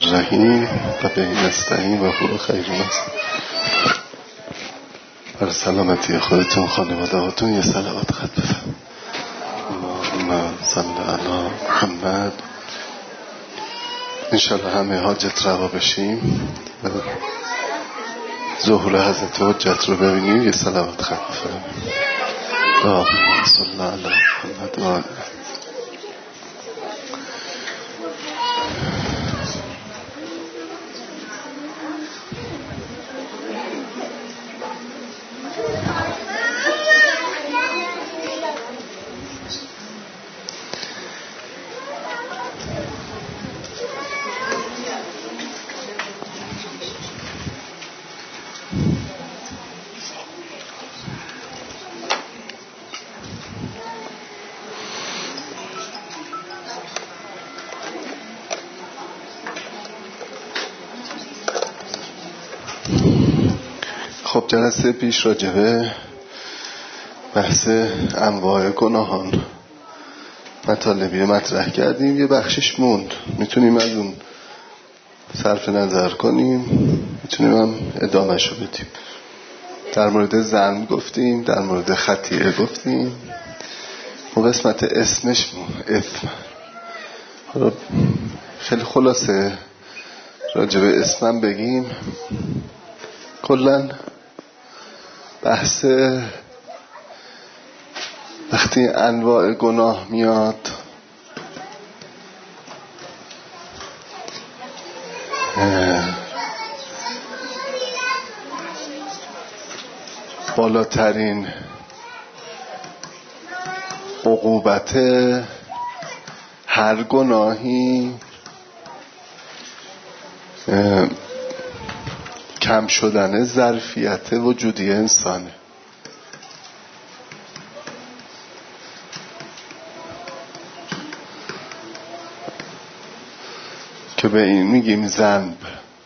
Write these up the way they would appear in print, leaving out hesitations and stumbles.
رحیم و به این نستعین و هو خیر الناصرین. بر سلامتی خودتون خانواده هاتون یه صلوات خط بفرمایید. اللهم صل علی محمد. انشالله همه حاجت روا بشیم و ظهور حضرت حجت رو ببینیم. یه صلوات خط بفرمایید. اللهم صل علی محمد و آله. خب جلسه پیش راجبه بحث انواع گناهان مطالبی مطرح کردیم. یه بخشش موند، میتونیم از اون صرف نظر کنیم، میتونیم هم ادامهشو بدیم. در مورد ذنب گفتیم، در مورد خطیئه گفتیم، اون قسمت اسمش اثم. حالا خیلی خلاصه راجبه اسمم بگیم. کلن بحث وقتی انواع گناه میاد بالاترین عقوبت هر گناهی کم شدن ظرفیت وجودی انسانه که به این میگیم ذنب.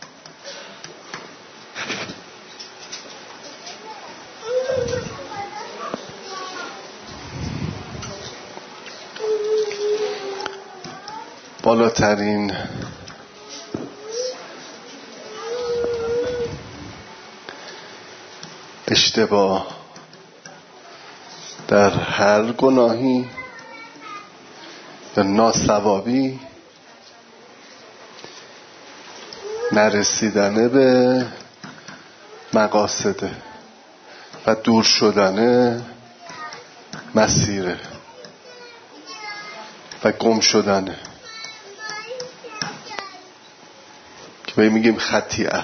بالاترین اشتباه در هر گناهی یا ناصوابی نرسیدن به مقاصده و دور شدن مسیره و گم شدنه که به میگیم خطیئه.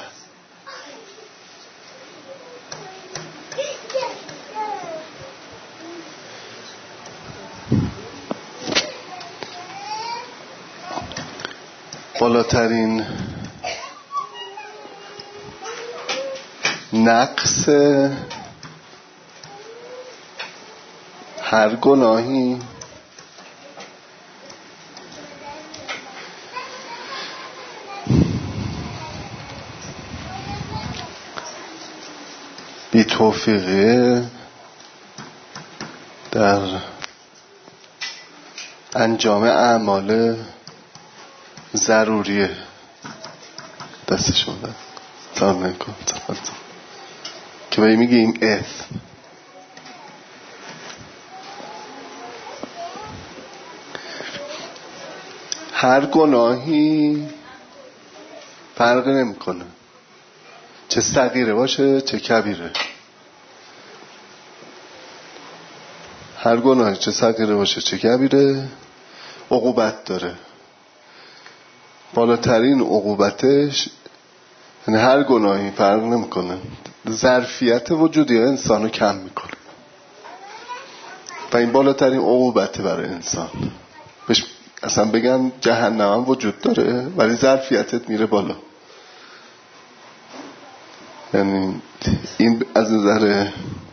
بالاترین نقص هر گناهی بی توفیقه در انجام اعمال ضروریه. دستشون دارم تمام کن که بایی میگیم اثم. هر گناهی فرق نمیکنه چه صغیره باشه چه کبیره. هر گناهی چه صغیره باشه چه کبیره عقوبت داره. بالاترین عقوبتش یعنی هر گناهی فرق نمیکنه ظرفیت وجودی انسانو کم میکنه و این بالاترین عقوبته برای انسان. بهش اصلا بگن جهنم هم وجود داره ولی ظرفیتت میره بالا. یعنی این از نظر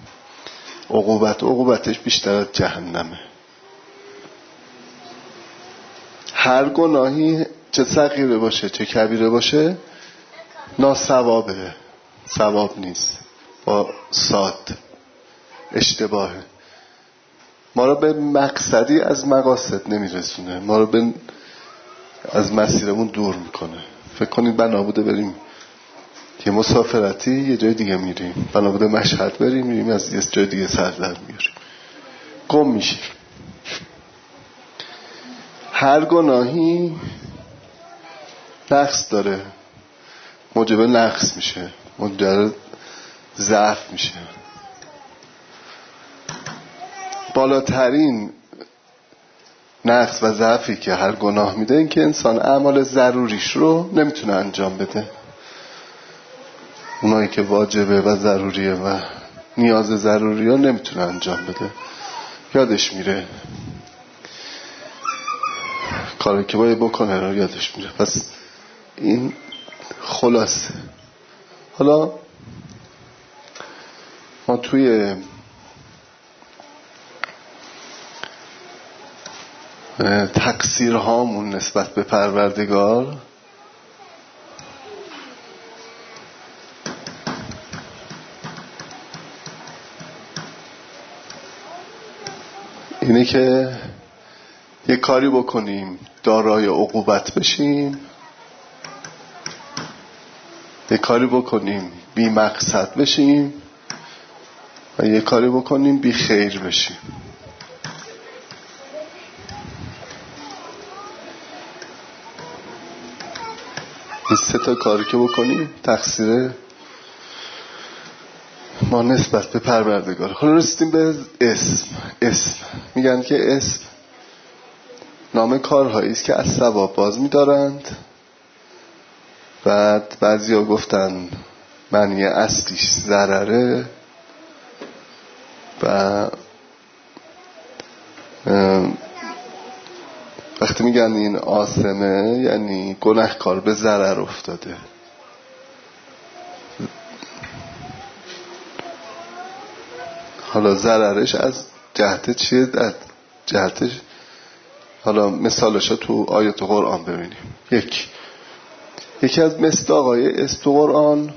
عقوبتش بیشتر از جهنمه. هر گناهی چه صغیره باشه چه کبیره باشه ناصوابه، ثواب نیست، با صاد اشتباهه. ما رو به مقصدی از مقاصد نمیرسونه، ما رو از مسیرمون دور میکنه. فکر کنید بنا بوده بریم یه مسافرتی یه جای دیگه میریم، بنا بوده مشهد بریم، میریم از یه جای دیگه سر در میاریم، گم میشیم. هر گناهی نقص داره، موجب نقص میشه، موجب ضعف میشه. بالاترین نقص و ضعفی که هر گناه میده این که انسان اعمال ضروریش رو نمیتونه انجام بده. اونایی که واجبه و ضروریه و نیاز ضروری رو نمیتونه انجام بده، یادش میره، کاری که باید بکنه رو یادش میره. پس این خلاصه. حالا ما توی تقصیرهامون نسبت به پروردگار اینه که یه کاری بکنیم دارای عقوبت بشیم، یه کاری بکنیم بی مقصد بشیم و یه کاری بکنیم بی خیر بشیم. این 3 تا کاری که بکنیم تقصیر ما نسبت به پروردگار. حالا رسیدیم به اسم. میگن که اسم نام کارهایی است که از ثواب باز می‌دارند. بعد بعضیا گفتن معنی اصلیش ضرره و وقتی میگن این آثمه یعنی گناهکار به ضرر افتاده. حالا ضررش از جهت چیه؟ جهتش حالا مثالشو تو آیات قرآن ببینیم. یکی از مصداقای اسم تو قرآن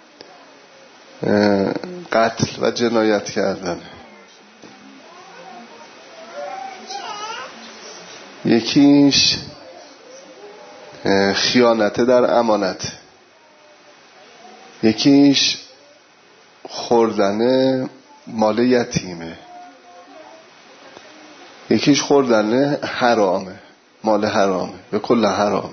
قتل و جنایت کردن. یکیش خیانت در امانت. یکیش خوردن مال یتیمه. یکیش خوردن حرامه، مال حرامه یا کل حرامه.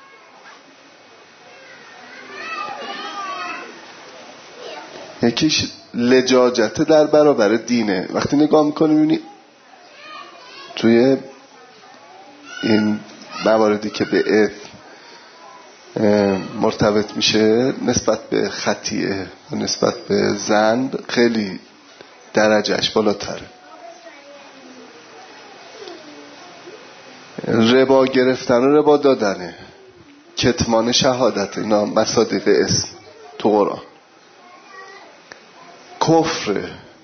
یکیش لجاجت در برابر دینه. وقتی نگاه میکنی میبینی توی این مواردی که به اثم مرتبط میشه نسبت به خطیئه و نسبت به ذنب خیلی درجهش بالاتره. ربا گرفتن و ربا دادنه، کتمان شهادت، اینا مصادیق اسم تو قرآن. کفر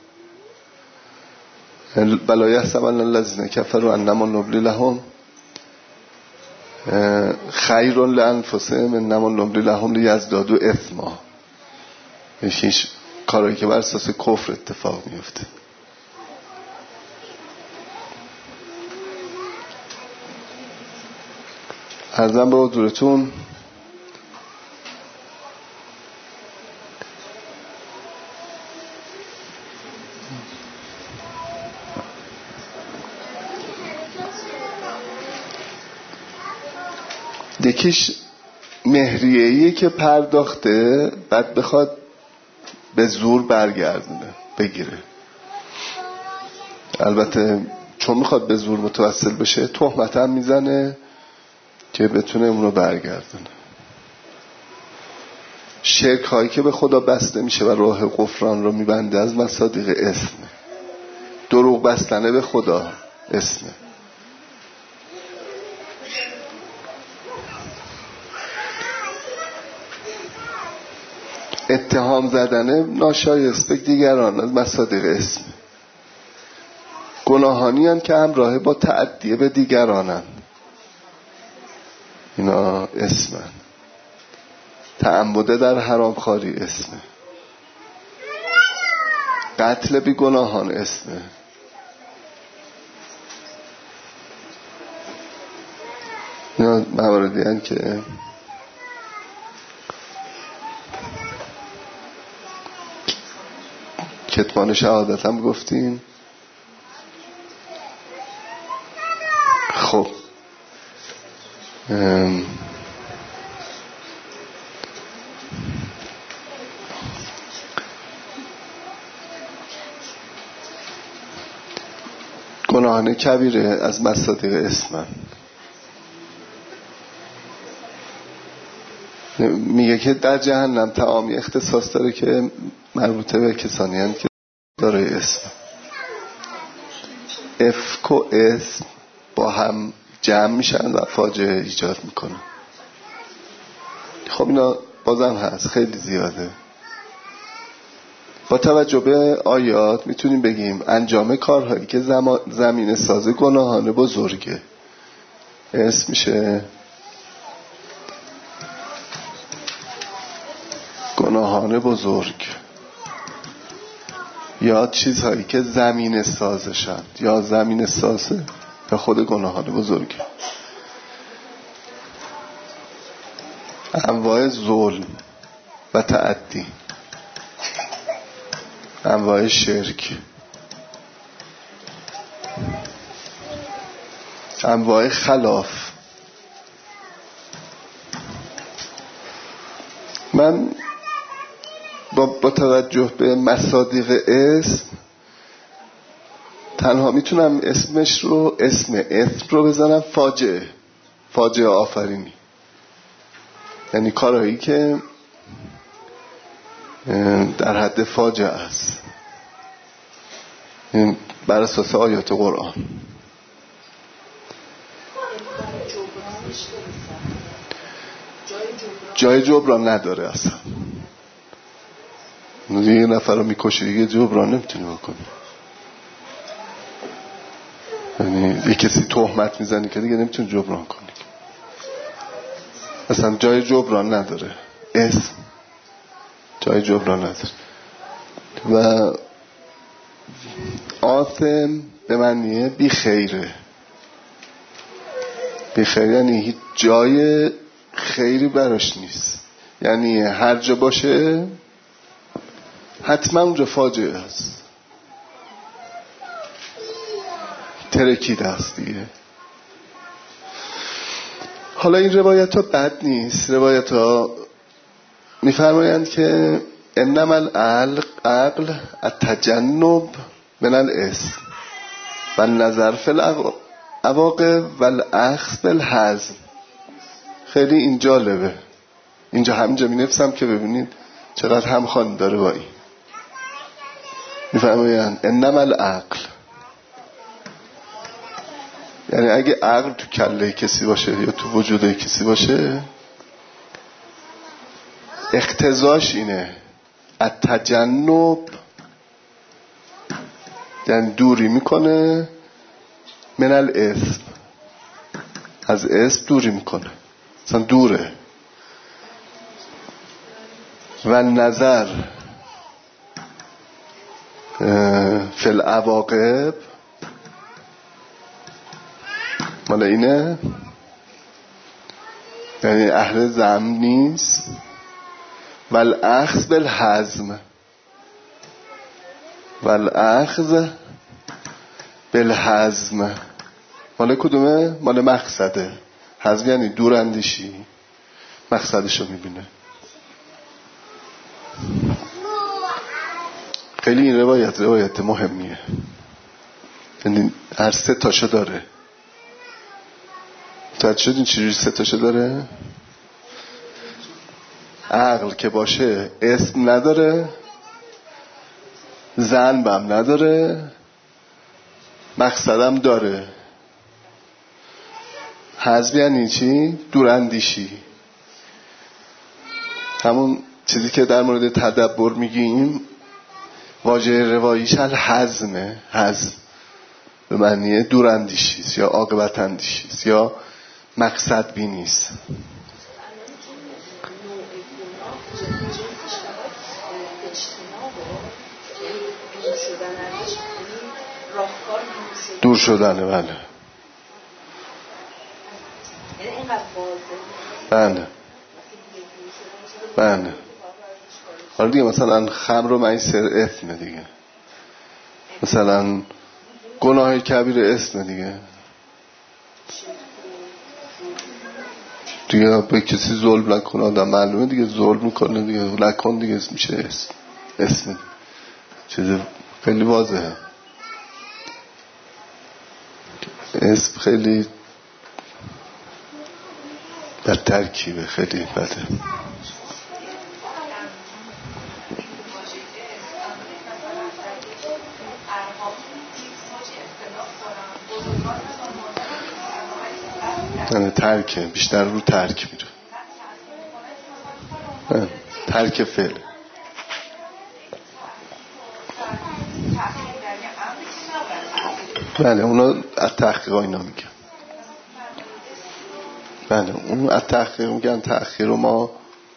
بلا یحسبن الذین کفروا انما نملی لهم خیر لانفسهم انما نملی لهم لیزدادوا اثما. یکیش کارایی که بر اساس کفر اتفاق میفته. عرضم به حضورتون یکیش مهریه‌ایه که پرداخته بعد بخواد به زور برگردونه بگیره. البته چون میخواد به زور متوسل بشه تهمت هم میزنه که بتونه اونو برگردونه. شرک هایی که به خدا بسته میشه و راه غفران رو میبنده از مصادیق اسمه. دروغ بستنه به خدا اسمه. اتهام زدنه ناشایسته دیگران از مصادیق اسم. گناهانی هم که همراه با تعدیه به دیگرانن اینا اسمن. تعمده در حرامخواری اسمه. قتل بی گناهان اسمه. اینا مواردی هستند که کتمان شهادت هم گفتیم. خب گناهان کبیره از مصادیق اسمن. میگه که در جهنم طعامی اختصاص داره که مربوطه به کسانی هستند که دارای اسم. افک و اسم با هم جمع میشن و فاجعه ایجاد میکنن. خب اینا بازم هست، خیلی زیاده. با توجه به آیات میتونیم بگیم انجام کارهایی که زمین ساز گناهان بزرگه. اسم میشه گناهان بزرگ، یا چیزهایی که زمین سازشن، یا زمین سازه یا خود گناهان بزرگ. انواع ظلم و تعدی، انواع شرک، انواع خلاف. من با توجه به مصادیق اسم تنها میتونم اسم اسم رو بزنم فاجعه آفرینی، یعنی کارهایی که در حد فاجعه است بر اساس آیات قرآن. جای جبران نداره اصلا. یه نفر رو میکشی دیگه جبران نمیتونی بکنی. یعنی یه کسی تهمت میزنی که دیگه نمیتونی جبران کنی، اصلا جای جبران نداره. اسم جای جبران نداره. و آثم به معنی بی خیره. بی خیر یعنی هیچ جای خیری براش نیست، یعنی هر جا باشه حتما اونجا فاجعه هست، ترکیده هست دیگه. حالا این روایت ها بد نیست. روایت ها میفرمایند که انما العقل التجنب من الاسم و النظر فی العواقب و الاخذ بالحزم. خیلی این جالبه. اینجا همینجا می نفسم که ببینید چقدر همخوانی داره با این. میفرمایند انما العقل، یعنی اگه عقل تو کله کسی باشه یا تو وجود کسی باشه، اقتضاش اینه التجنب، یعنی دوری میکنه من الاسم، از اسم دوری میکنه، مثلا دوره. و نظر فی العواقب مال اینه، یعنی اهل ذم نیست. و الاخذ بالحزم، و الاخذ بالحزم مال کدومه؟ مال مقصده. حزم یعنی دور اندیشی، مقصدشو میبینه. خیلی این روایت مهمیه، یعنی هر سه تاشو داره. متوجه شدین چجوری سه تاشو داره؟ عقل که باشه اسم نداره، ذنبم نداره، مقصدم داره. حزم یعنی چی؟ دوراندیشی. همون چیزی که در مورد تدبر میگیم، واژه رواییش الحزمه. حزم به معنی دوراندیشی یا عاقبت اندیشی یا مقصد بینی است. دور شدنه. بله بله بله. حالا دیگه مثلا خمر و میسر اثمه دیگه، مثلا گناه کبیر اسم دیگه به کسی ظلم نکن، آدم معلومه دیگه ظلم میکنه دیگه، نکن دیگه، میشه اسم چیز خیلی واضحه. اسم خیلی در ترکیبه خیلی بده. یعنی ترکه بیشتر رو ترک میره، ترک فعل. بله اونا از تحقیق اینا میگن. بله اون از تحقیق میگن تأخیر رو ما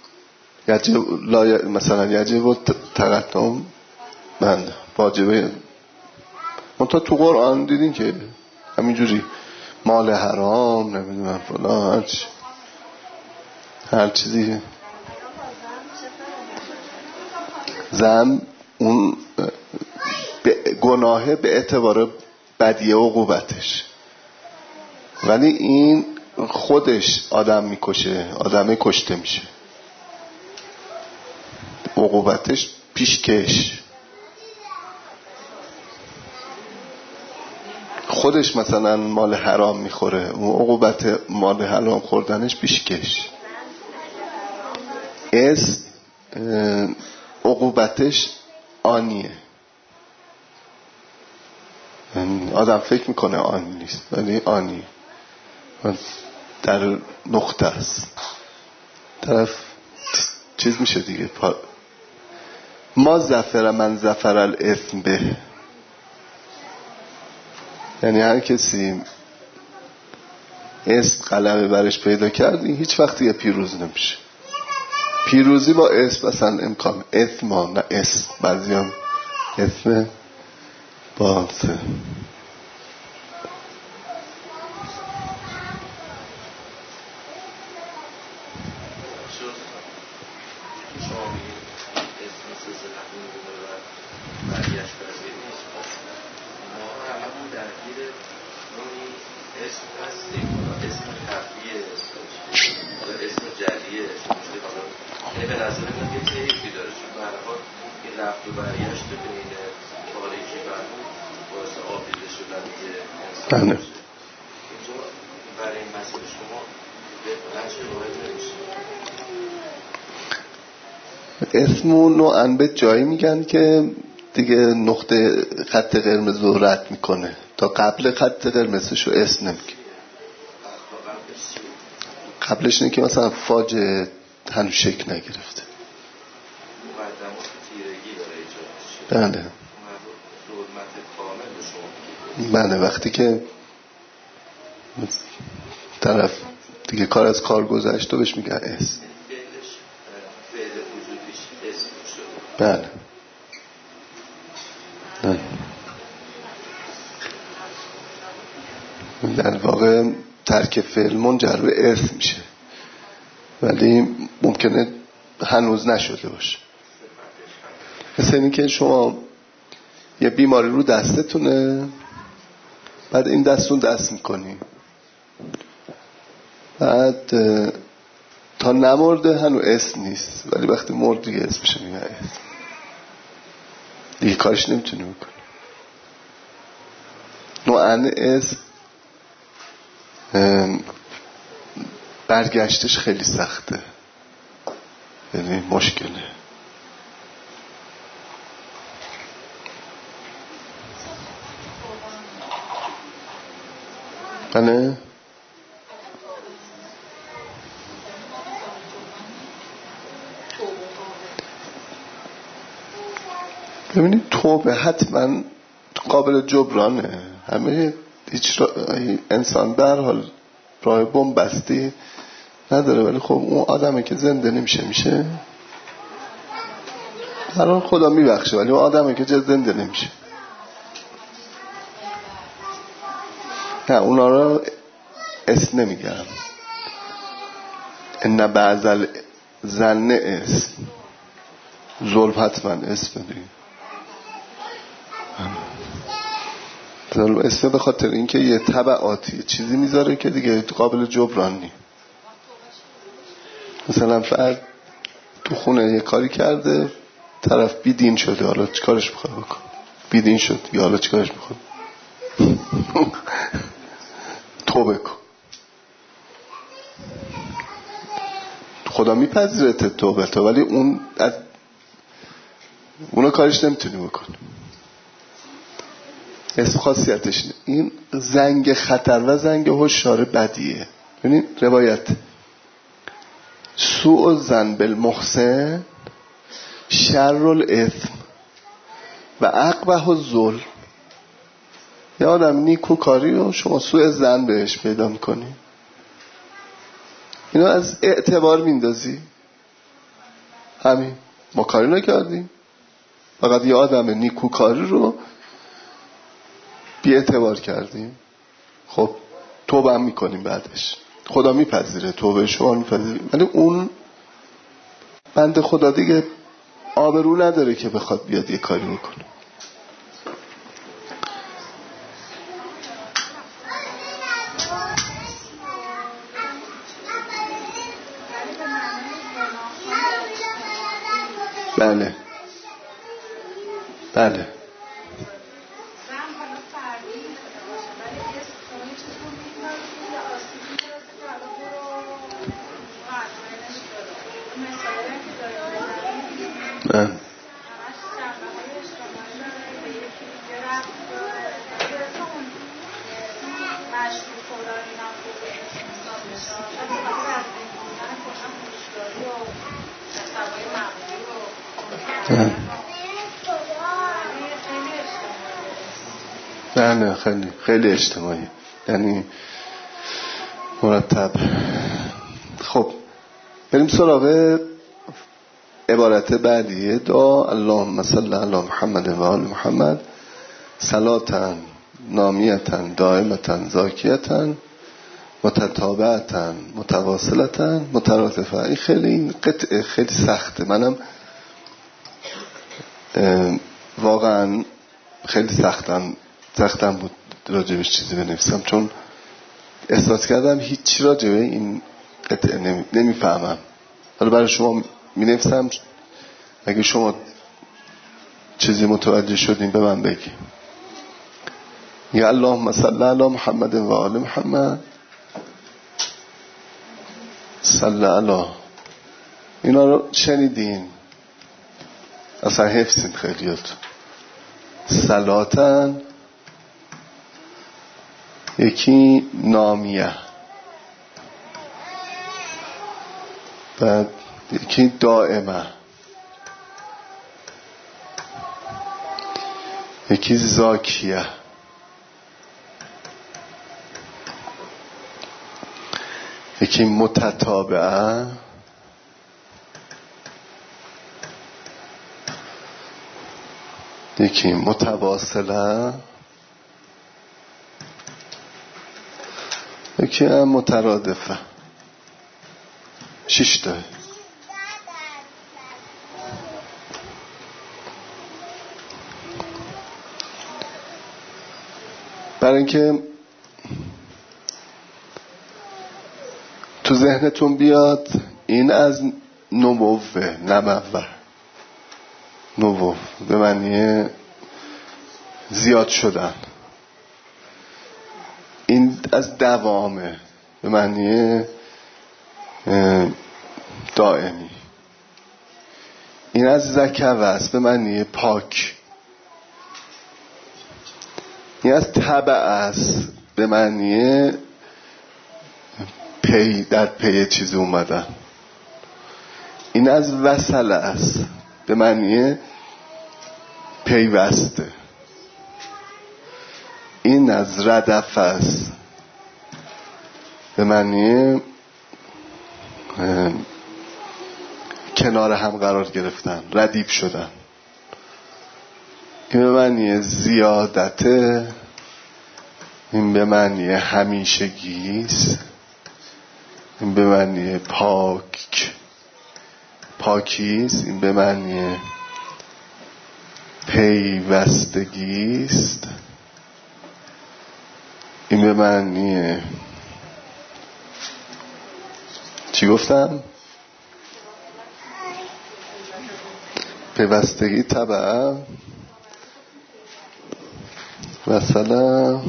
مثلا یجب و تقدم بله واجبه. منتها تو قرآن دیدین که همینجوری مال حرام نمیدونم فلان هر چیزی زن اون گناهه به اعتبار بدیه عقوبتش، ولی این خودش آدم میکشه، آدمه کشته میشه، عقوبتش پیشکش. خودش مثلا مال حرام میخوره، اون عقوبت مال حرام خوردنش پیشکش. عقوبتش آنیه، آدم فکر میکنه آنی نیست ولی آنی در نقطه است، طرف چیز میشه دیگه. ما زفر من زفر الاثم به، یعنی هر کسی اسم غلبه برش پیدا کرد این هیچ وقت دیگه پیروز نمیشه. پیروزی با اسم اصلا امکان اسم نه اسم، بعضی هم اسم با بله. اسمو نوعاً به جایی میگن که دیگه نقطه خط قرمز رو رد میکنه، تا قبل خط قرمزشو اسم نمیگه. قبلش اینه که مثلا فاجعه هنوز شکل نگرفته. بله بله وقتی که طرف دیگه کار از کار گذشته بهش میگن اسم. بله در واقع ترک فعل منجر به اسم میشه، ولی ممکنه هنوز نشده باشه. مثل اینی که شما یه بیماری رو دستتونه، بعد این دستون دست میکنی، بعد تا نمرده هنوز اسم نیست، ولی وقتی مرد دیگه اسمشه میگه اسم، دیگه کارش نمیتونی بکنی. نوعاً اسم برگشتش خیلی سخته، یعنی مشکله. بله ببینید توبه حتما قابل جبرانه، همه هیچ انسان در حال راه بن‌بستی نداره، ولی خب اون آدمه که زنده نمیشه هر حال خدا میبخشه، ولی اون آدمه که زنده نمیشه نه، اونا رو اسم نمیگم. ان بعض الظن اسم، ظلم حتما اسم دیگه. اسم به خاطر اینکه یه تبعاتی چیزی میذاره که دیگه قابل جبران نیست. مثلا فرد تو خونه یه کاری کرده، طرف بیدین شده، حالا چیکارش میخواد بکن؟ بیدین شد یا حالا چیکارش میخواد؟ توبه کن. خدا میپذیره توبه تو، ولی اونو کارش نمیتونی بکنی. اسم خاصیتش این زنگ خطر و زنگ هشدار بدیه. ببینید روایت سوء الظن بالمحسن شر الاثم و اقبح الظلم. یه آدم نیکوکاری رو شما سوء ظن بهش پیدا میکنی، اینو از اعتبار میندازی. همین ما کاری نکردیم، فقط یه آدم نیکوکاری رو بی اعتبار کردیم. خب توبه هم میکنیم بعدش، خدا میپذیره توبه شما میپذیره، ولی اون بنده خدا دیگه آبرو نداره که بخواد بیاد یه کاری بکنه. بله بله نه. نه خیلی خیلی اجتماعی، یعنی مرتب. خب بریم سراغ عبارت بعدیه. دعا اللهم صل علی محمد و آل محمد صلاة نامیة دائمة زاکیة متتابعة متواصلة مترادفة. این خیلی قطعه خیلی سخته، منم واقعا خیلی سختم بود راجبش چیزی بنویسم، چون احساس کردم هیچی راجبه این قطعه نمیفهمم. حالا برای شما مینویسم، اگه شما چیزی متوجه شدین به من بگی. یا اللهم صل علی محمد و آل محمد صل علی. اینا رو شنیدین، اصلا حفظین خیلیات. صلاتن، یکی نامیه، بعد یکی دائمه، یکی زاکیه، یکی متتابعه، یکی متواصله، یکی هم مترادفه. 6 تا. برای اینکه تو ذهنتون بیاد این از نمو به معنی زیاد شدن، این از دوامه به معنی دائمی، این از زکوه است به معنی پاک، این از تبع است به معنی در پی چیز اومدن، این از وصل است به معنی پیوسته، این از ردف است به معنی کنار هم قرار گرفتن، ردیف شدن. این به معنی زیادته، این به معنی همیشگیست، این به معنی پاکیست، این به معنی پیوستگیست، این به معنی چی گفتم؟ پیوستگی تبع مثلا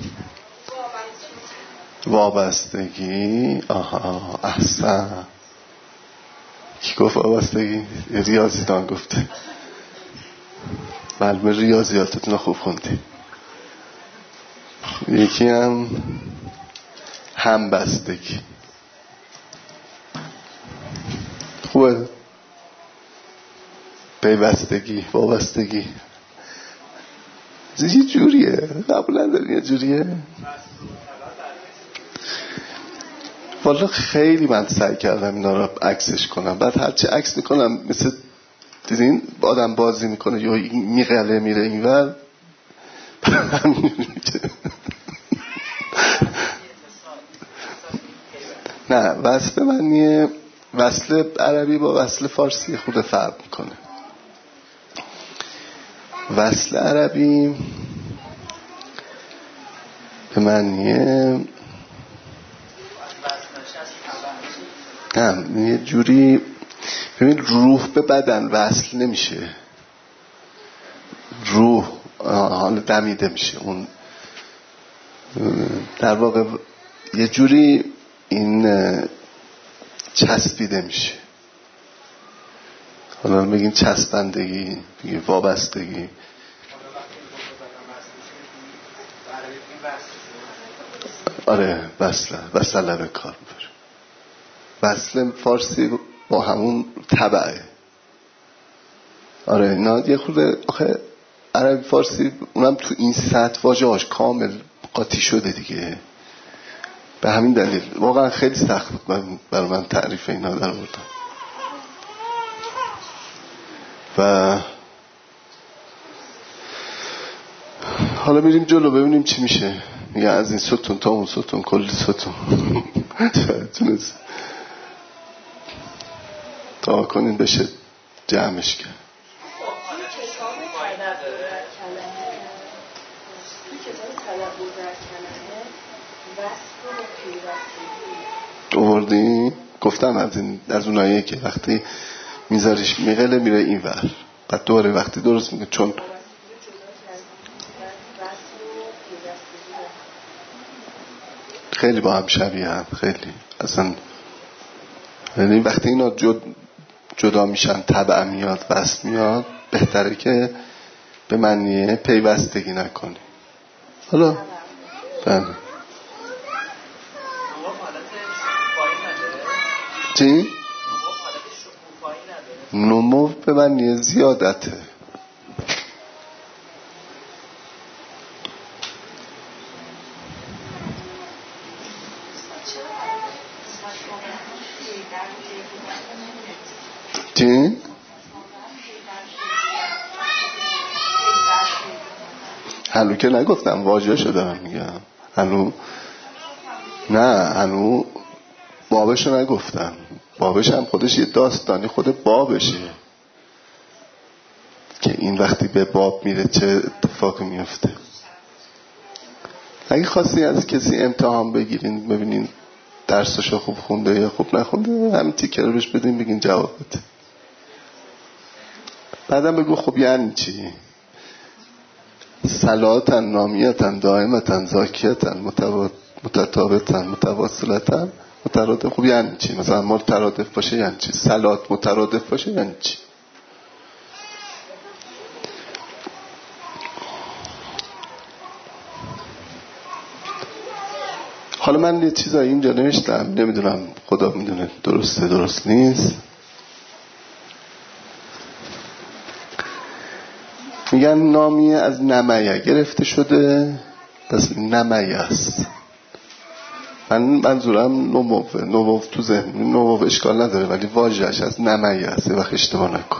وابستگی. آها احسن. کی گفت وابستگی؟ ریاضیدان گفته. معلومه ریاضیاتتون رو خوب خوندی. یکی هم همبستگی. خوبه. پیوستگی، وابستگی یه جوریه. قبول نداری یه جوریه؟ والا خیلی من سعی کردم اینا رو عکسش کنم. بعد هرچی عکس میکنم مثل دیدین آدم بازی میکنه یا میقله میره اینور. نه وصل معنی وصل عربی با وصل فارسی خود فرق میکنه. وصل عربی به معنی نه یه جوری ببین روح به بدن وصل نمیشه. روح حالا دمیده میشه. اون در واقع یه جوری این چسبیده میشه. حالا بگین چسبندگی، بگین وابستگی. آره وصله به کار میبره. وصل فارسی با همون تبعه. آره اینا یه خورده آخه عربی فارسی اونم تو این سطح واژه‌هاش کامل قاطی شده دیگه. به همین دلیل واقعا خیلی سخت بود برای من تعریف اینا در آوردم. و حالا میریم جلو ببینیم چی میشه. میگه از این ستون تا اون ستون کلی ستون تونست تا کنین بشه جمعش کرد. آوردی؟ گفتم از اوناییه که وقتی میذاریش میغله میره این ور بعد دوره وقتی درست میگه چون خیلی با هم شبیه هم خیلی اصلا. یعنی وقتی اینا جدا میشن تبع میاد وصل میاد بهتره که به معنی پیوستگی نکنی. حالا بله چی؟ نمو به معنی زیادته. چی؟ هنو که نگفتم واژه‌شو دارم میگم. هنو نه هنو بابشو نگفتم. بابش هم خودش یه داستانی خود بابشه که این وقتی به باب میره چه اتفاقی میفته. اگه خواستی از کسی امتحان بگیرین ببینین درسشو خوب خونده یا خوب نخونده همین تیکه رو بهش بدین بگین جواب بده. بعدم بگو خب یعنی چی؟ صلاتن نامیتن دائمتن زاکیتن متتابتن متواصلتن مترادف. خب یعنی چی؟ مثلا مترادف باشه یعنی چی؟ صلات مترادف باشه یعنی چی؟ حالا من یه چیزایی اینجا نوشتم نمیدونم خدا میدونه درسته درست نیست. میگن نامیه از نمیه گرفته شده پس نمیه است. من منظورم نمو تو ذهن نمو اشکال نداره ولی واژه‌اش از نمیه است. وقت اشتباه نکن.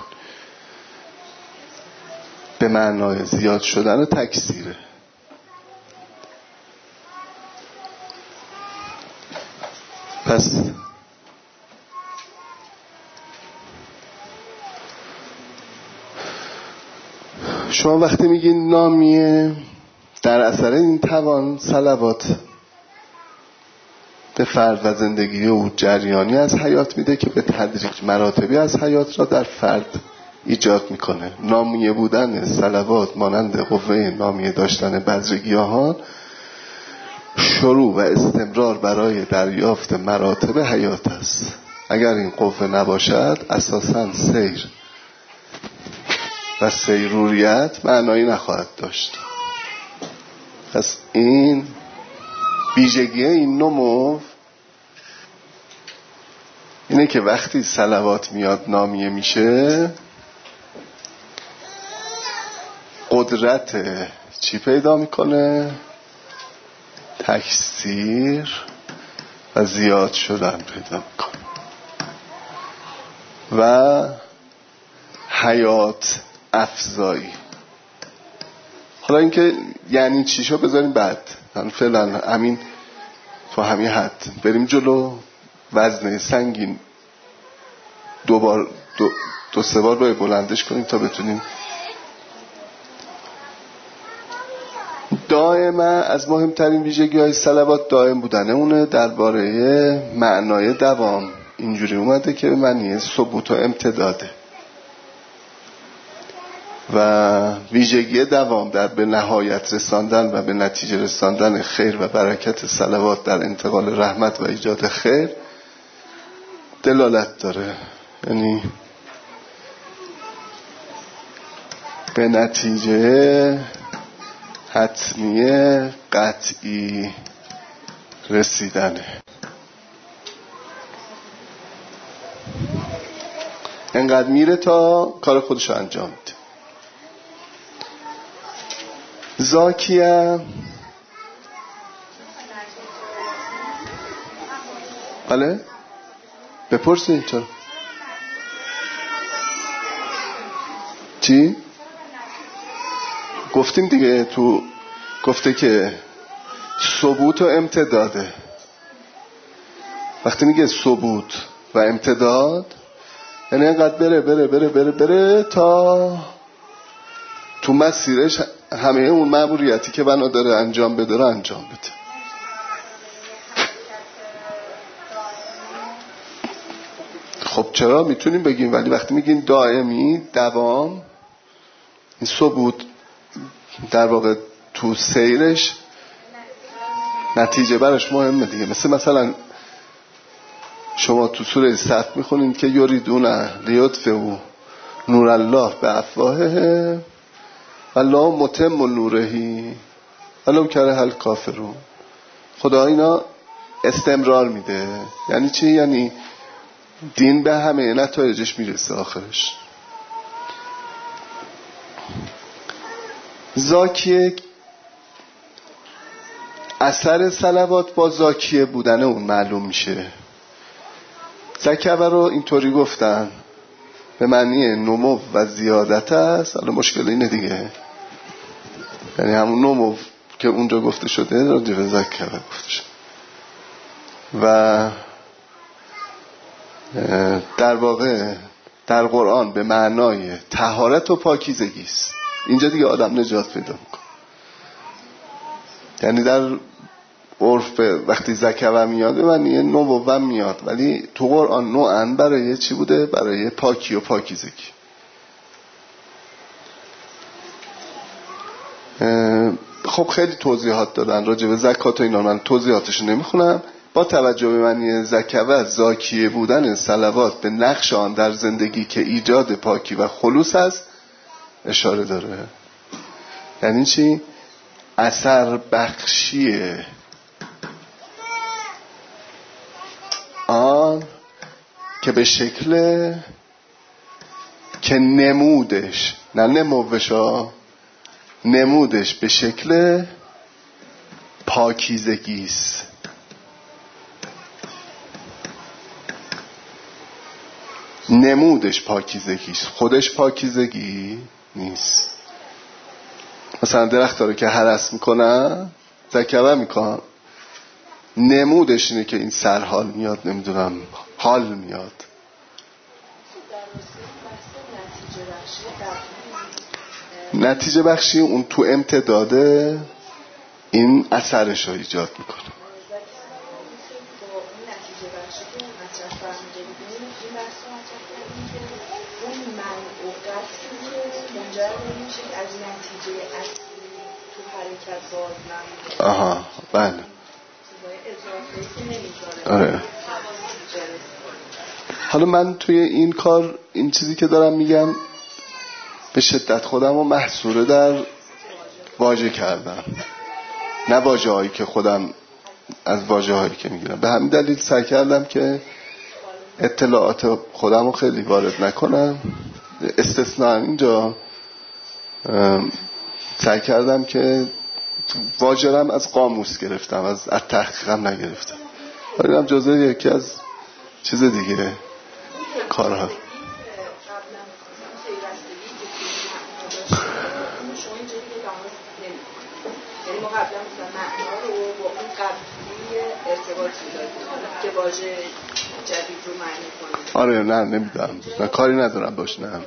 به معنای زیاد شدن و تکثیره. پس شما وقتی میگین نامیه در اثر این توان صلوات به فرد و زندگی او جریانی از حیات میده که به تدریج مراتبی از حیات را در فرد ایجاد میکنه. نامیه بودن صلوات مانند قوه نامیه داشتن بذر گیاهان شروع و استمرار برای دریافت مراتب حیات است. اگر این قوه نباشد اساساً سیر و سیروریت معنایی نخواهد داشت. پس این ویژگی این نمو اینه که وقتی صلوات میاد نامیه میشه قدرت چی پیدا میکنه؟ تکثیر و زیاد شدن پیدا میکنه و حیات افزایی. حالا اینکه یعنی چیشو بذاریم بعد، فعلا همین تو همین حد بریم جلو. وزنه سنگین دو سه بار روی بلندش کنیم تا بتونیم. دائما از مهمترین ویژگی‌های صلوات دائم بودن اونه. درباره معنای دوام اینجوری اومده که معنی ثبوت و امتداده و ویژگی دوام در به نهایت رساندن و به نتیجه رساندن خیر و برکت صلوات در انتقال رحمت و ایجاد خیر دلالت داره. یعنی به نتیجه حتمیه قطعی رسیدنه. انقدر میره تا کار خودشو انجام میده. زاکیه بله بپرسین چرا چی؟ گفتیم دیگه، تو گفته که ثبوت و امتداده. وقتی میگه ثبوت و امتداد یعنی اینقدر بره بره بره بره بره تا تو مسیرش همه اون مأموریتی که بنا داره انجام بده رو انجام بده. خب چرا میتونیم بگیم، ولی وقتی میگیم دائمی دوام، این ثبوت در واقع تو سیرش نتیجه براش مهمه دیگه. مثلا شما تو سوره صف میخونین که یریدون لیطفئوا نور الله بافواههم والله متم نوره ولو کره الکافرون. خدا اینا استمرار میده. یعنی چی؟ یعنی دین به همه نتایجش میرسه آخرش. زاکیه اثر صلوات با زاکیه بودن اون معلوم میشه. زکوه رو اینطوری گفتن به معنی نمو و زیادت است. حالا مشکل اینه دیگه، یعنی همون نمو که اونجا گفته شده راجع به زکوه گفته شده و در واقع در قرآن به معنای طهارت و پاکیزگی است. اینجا دیگه آدم نجات پیدا میکنه. یعنی در عرف وقتی زکوه میاد به معنی نبوت میاد، ولی تو قرآن نوعاً برای چی بوده؟ برای پاکی و پاکیزگی. خب خیلی توضیحات دادن راجع به زکات و اینا، من توضیحاتشو نمیخونم. با توجه به معنی زکوه زاکیه بودن صلوات به نقش آن در زندگی که ایجاد پاکی و خلوص است اشاره داره. یعنی چی؟ اثر بخشیه آن که به شکل که نمودش، نه نموشا، نمودش به شکل پاکیزگیست. نمودش پاکیزگیست، خودش پاکیزگی نیست. مثلا درخت داره که هرس میکنن، زکوه میکن، نمودش اینه که این سرحال میاد، نمیدونم حال میاد. نتیجه بخشی اون تو امتداده این اثرش رو ایجاد میکنه. آها بله. آره. حالا من توی این کار این چیزی که دارم میگم به شدت خودم رو محصوره در واژه کردم، نه واژه هایی که خودم از واژه هایی که میگیرم. به همین دلیل سعی کردم که اطلاعات خودم رو خیلی وارد نکنم. استثناء اینجا سعی کردم که واژه‌ام از قاموس گرفتم، از تحقیقم نگرفتم. ولی هم جزء یکی از چیز دیگه کارها. آره نه نمیدونم، من کاری ندارم باش. نه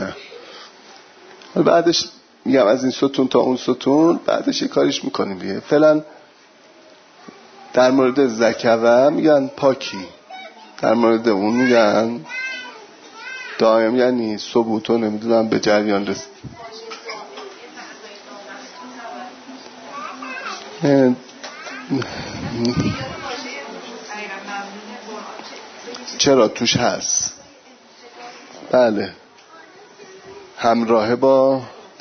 بعدش میگم از این ستون تا اون ستون بعدش یه کاریش میکنیم دیگه. فعلا در مورد زکوه میگن پاکی، در مورد اون میگن دائم، یعنی ثبوت و نمیدونم به جریان رسید. چرا توش هست؟ بله، همراه با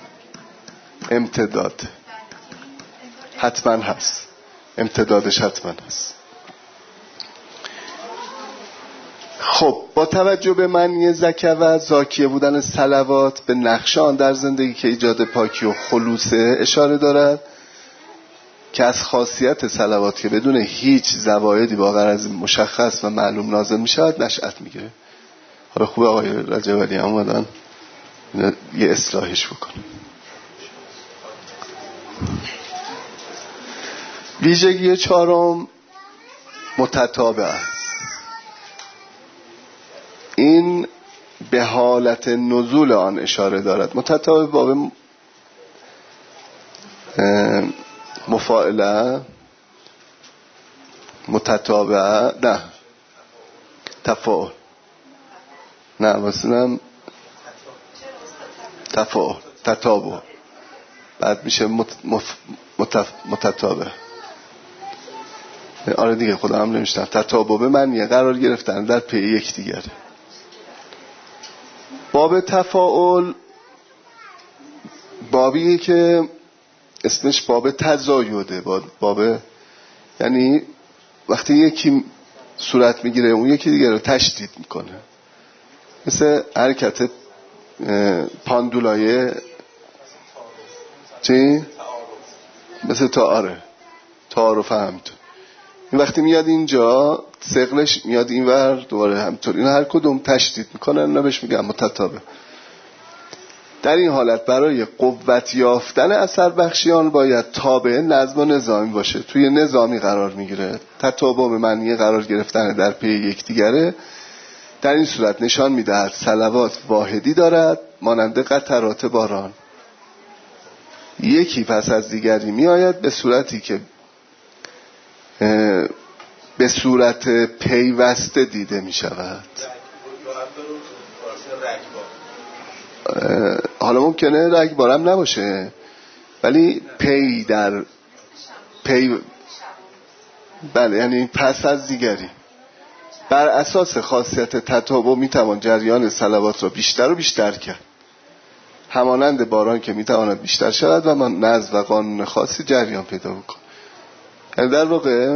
امتداد حتما هست، امتدادش حتما هست. خب با توجه به معنی زکوه، زاکیه بودن صلوات به نقش آن در زندگی که ایجاد پاکی و خلوصه اشاره دارد که از خاصیت صلوات که بدون هیچ زوایدی با غرض مشخص و معلوم نازل می شود نشأت می گیره. حالا خوبه آقای رجب علی هم اومدن یه اصلاحش بکنم. ویژگی چهارم متتابع است. این به حالت نزول آن اشاره دارد. متتابع باب مفاعله، متتابع نه تفاعل، نه مثلا تفاعل تتابع بعد میشه متتابع. آره دیگه خدا هم نمیشتم. تتابع به معنی قرار گرفتن در پی یکدیگر. باب تفاعل بابیه که اسمش باب تزایده. باب یعنی وقتی یکی صورت میگیره اون یکی دیگه رو تشدید میکنه، مثل حرکت پاندولای چی؟ مثل تعارف همینطور. این وقتی میاد اینجا ثقلش میاد اینور دوباره همینطور، این هر کدوم تشدید میکنن، اینا بهش میگن متتابع. در این حالت برای قوت یافتن اثر بخشیان باید تابع نظم و نظامی باشه، توی نظامی قرار میگیره. تتابع به معنی قرار گرفتن در پی یکدیگره. در این صورت نشان میدهد صلوات واحدی دارد مانند قطرات باران، یکی پس از دیگری میآید به صورتی که به صورت پیوسته دیده می شود. حالا ممکنه رگبارم نباشه ولی پی در پی، بله، یعنی پس از دیگری. بر اساس خاصیت تتابع می توان جریان صلوات را بیشتر و بیشتر کرد، همانند باران که می تواند بیشتر شود و من نظم و قانون خاصی جریان پیدا بکن. یعنی در واقع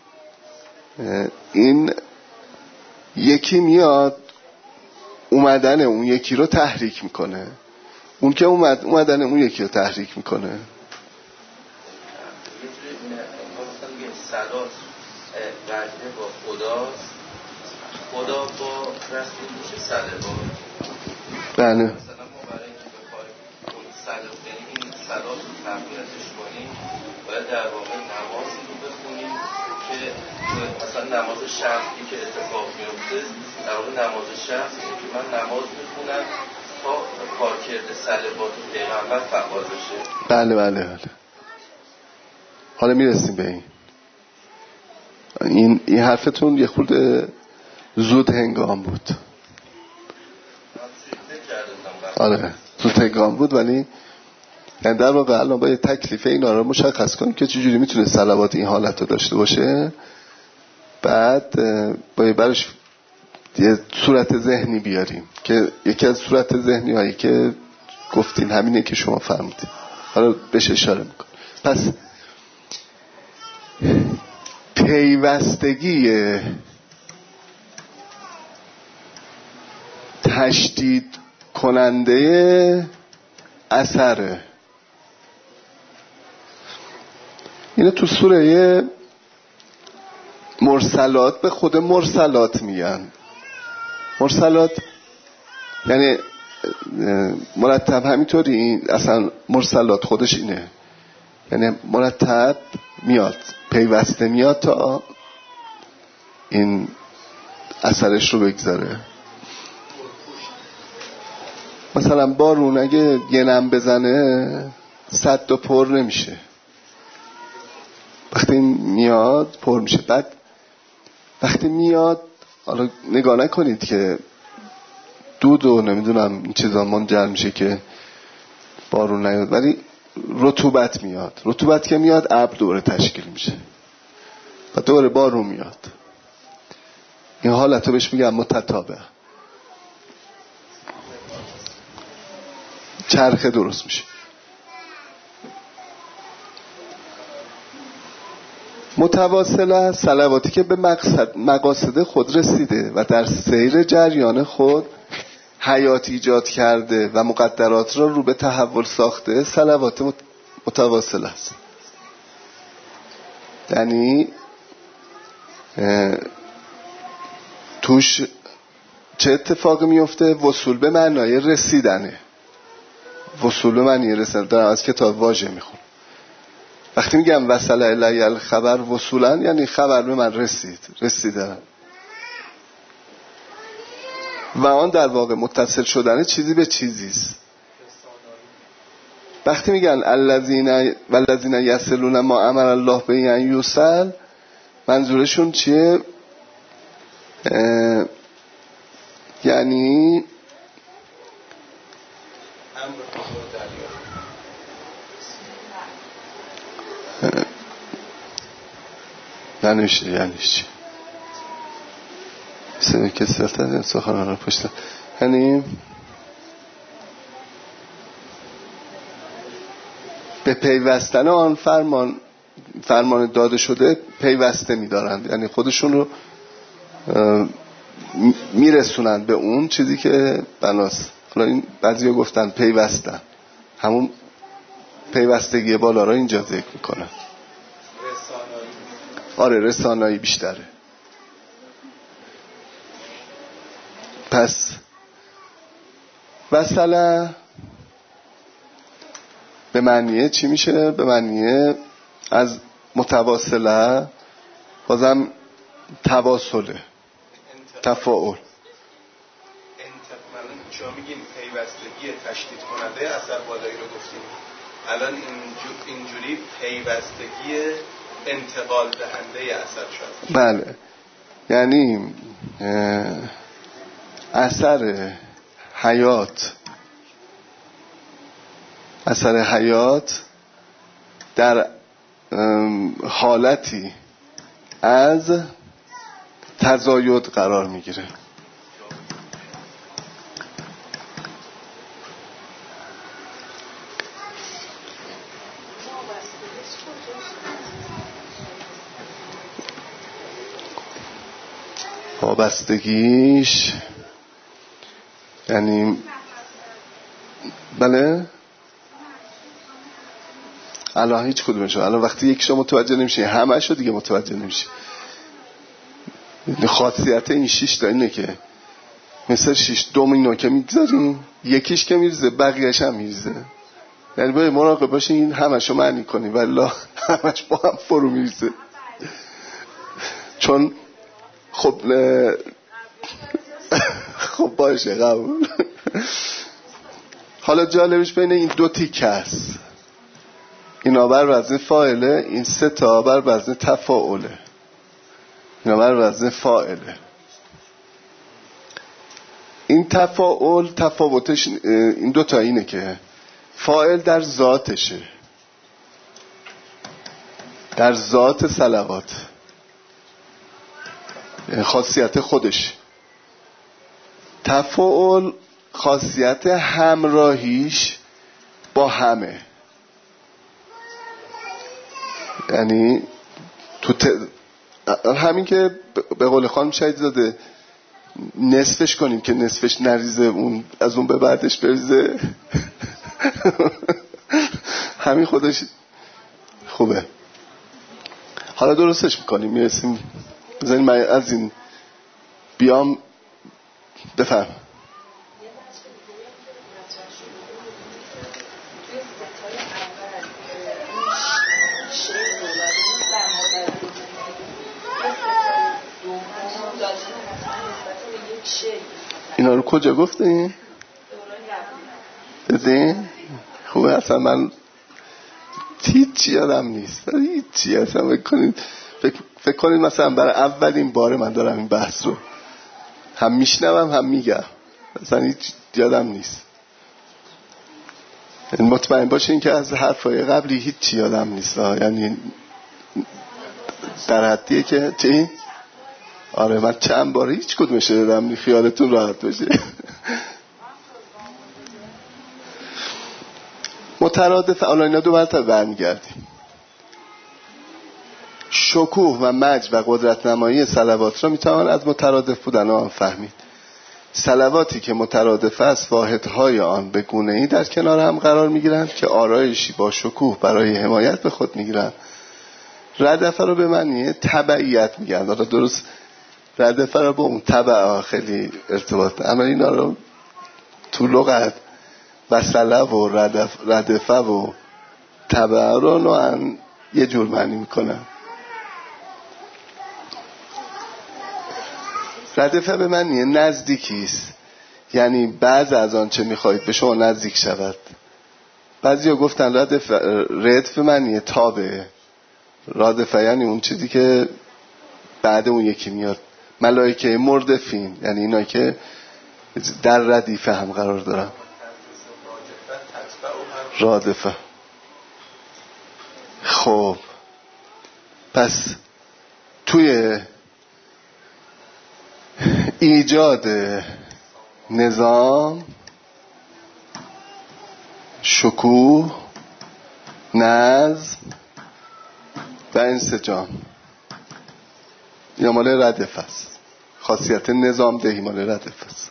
این یکی میاد اومدن اون یکی رو تحریک میکنه، اون که اومدن اون یکی رو تحریک میکنه. صلات وجه با خداست، خدا با رسول میشه صلوات. بله. مثلا ما برای اینکه بخوایم اون صلات، یعنی این صلات رو تقویتش کنیم باید در واقع نمازی رو بخونیم که مثلا نماز شخصی که اتفاق میفته، در واقع نماز شخصی که من نماز میخونم تا کارکرد صلوات پیغمبر فعال بشه. بله بله بله. حالا میرسیم به این حرفتون یه خورده زود هنگام بود. آره زود هنگام بود، ولی یعنی در واقع الان باید تکلیف اینا رو مشخص کنیم که چجوری میتونه صلوات این حالت رو داشته باشه. بعد باید برش یه صورت ذهنی بیاریم که یکی از صورت ذهنی هایی که گفتین همینه که شما فهمیدین. حالا بهش اشاره میکن. پس پیوستگی تشدید کننده اثره، اینه تو سوره مرسلات به خود مرسلات میگن. مرسلات یعنی مرتب، همینطوری این اصلا مرسلات خودش اینه، یعنی مرتب میاد، پیوسته میاد تا این اثرش رو بگذاره. مثلا بارون اگه یه نم بزنه 100 تا پر نمیشه، وقتی میاد پر میشه. بعد وقتی میاد، حالا نگاه نکنید که دود و نمیدونم این چیزا منجر میشه که بارون نیاد، ولی رطوبت میاد. رطوبت که میاد ابر دوره تشکیل میشه و دوره بارون میاد. این حالت رو بهش میگن متتابع، چرخه درست میشه. متواصله صلواتی که به مقاصد خود رسیده و در سیر جریان خود حیات ایجاد کرده و مقدرات را رو به تحول ساخته، صلوات متواصله است. یعنی توش چه اتفاقی میفته؟ وصول به معنای رسیدنه. وصول به معنی رسیدن. دارم از کتاب واژه میخونم. وقتی میگم وصل الی الخبر وصولا، یعنی خبر به من رسیدن و آن در واقع متصل شدن چیزی به چیزیست. وقتی میگن الذین یصلون ما امر الله به ان یوصل، منظورشون چیه؟ یعنی یعنی چی؟ سنی که سرطان سخنان رو پشتن، یعنی به پیوستن آن فرمان داده شده پیوسته می‌دارند، یعنی خودشون رو میرسونن به اون چیزی که بناست. حالا این بعضیا گفتن پیوستن، همون پیوستگی بالا را اینجا ذکر میکنن. آره رسانایی بیشتره. پس وصله به معنیه چی میشه؟ به معنیه از متواصله بازم تواصله، تفاعل. شما میگین پیوستگی تشدید کننده اثر بالایی رو گفتیم، الان اینجوری پیوستگی انتقال دهنده اثر شد. بله، یعنی اثر حیات در حالتی از تزاید قرار میگیره. وابستگیش یعنی بله الان هیچ کدومش، الان وقتی یکیش رو متوجه نمیشه همه‌اش رو دیگه متوجه نمیشه. خاصیت این 6 تا اینه که مثل 6 دومینو که میگذاریم، یکیش که میرزه بقیه‌اش هم میرزه. یعنی باید مراقب باشین این همه‌ش رو معنی کنی والله همه‌اش با هم فرو میرزه. چون خب باشه قبول. حالا جالبش بین این دو تیکه است. اینا بر وزن فاعله، این سه تا بر وزن تفاعله. اینا بر وزن فاعله. این تفاعل تفاوتش این دوتا اینه که فاعل در ذاتشه، در ذات صلوات، خاصیت خودش. تفاعل خاصیت همراهیش با همه، یعنی همین که به قول خانم شهید زاده نصفش کنیم که نصفش نریزه، اون از اون به بعدش بریزه همین خودش خوبه. حالا درستش میکنیم، میرسیم. بزنیم من از این بیام بفهم. اینا رو کجا گفتین؟ دیدین؟ خوبه. اصلا من هیچی یادم نیست، هیچی. اصلا فکر کنید مثلا برای اولین بار من دارم این بحث رو هم میشنوم هم میگم، اصلا هیچ یادم نیست. مطمئن باشین که از حرفای قبلی هیچی یادم نیست، یعنی در حدیه که چی؟ آره من چند بار هیچ کدومش دادم نی، خیالتون راحت باشه. مترادف. حالا اینا دو مرتبه برمیگردیم. شکوه و مجد و قدرت نمایی صلوات را میتوان از مترادف بودن آن فهمید. صلواتی که مترادف است واحدهای آن به گونه‌ای در کنار هم قرار میگیرند که آرایشی با شکوه برای حمایت به خود میگیرند. ردفه رو به معنی تبعیت میگن. حالا درست ردفه رو با اون تبع خیلی ارتباط، اما اینا رو تو لغت وصله و ردفه و تبع رو نوعا یه جور معنی میکنن. ردفه به معنی نزدیکی است، یعنی بعض از آن چه میخواهید به شما نزدیک شود. بعضیا گفتن ردف به معنی تابه. رادفه یعنی اون چیزی که بعد اون یکی میاد. ملائکه مردفین یعنی اینا که در ردیفه هم قرار دارن. رادفه. خب پس توی ایجاد نظام، شکوه، نظم و انسجام، یا مال ردف است. خاصیت نظام دهی مال ردف است.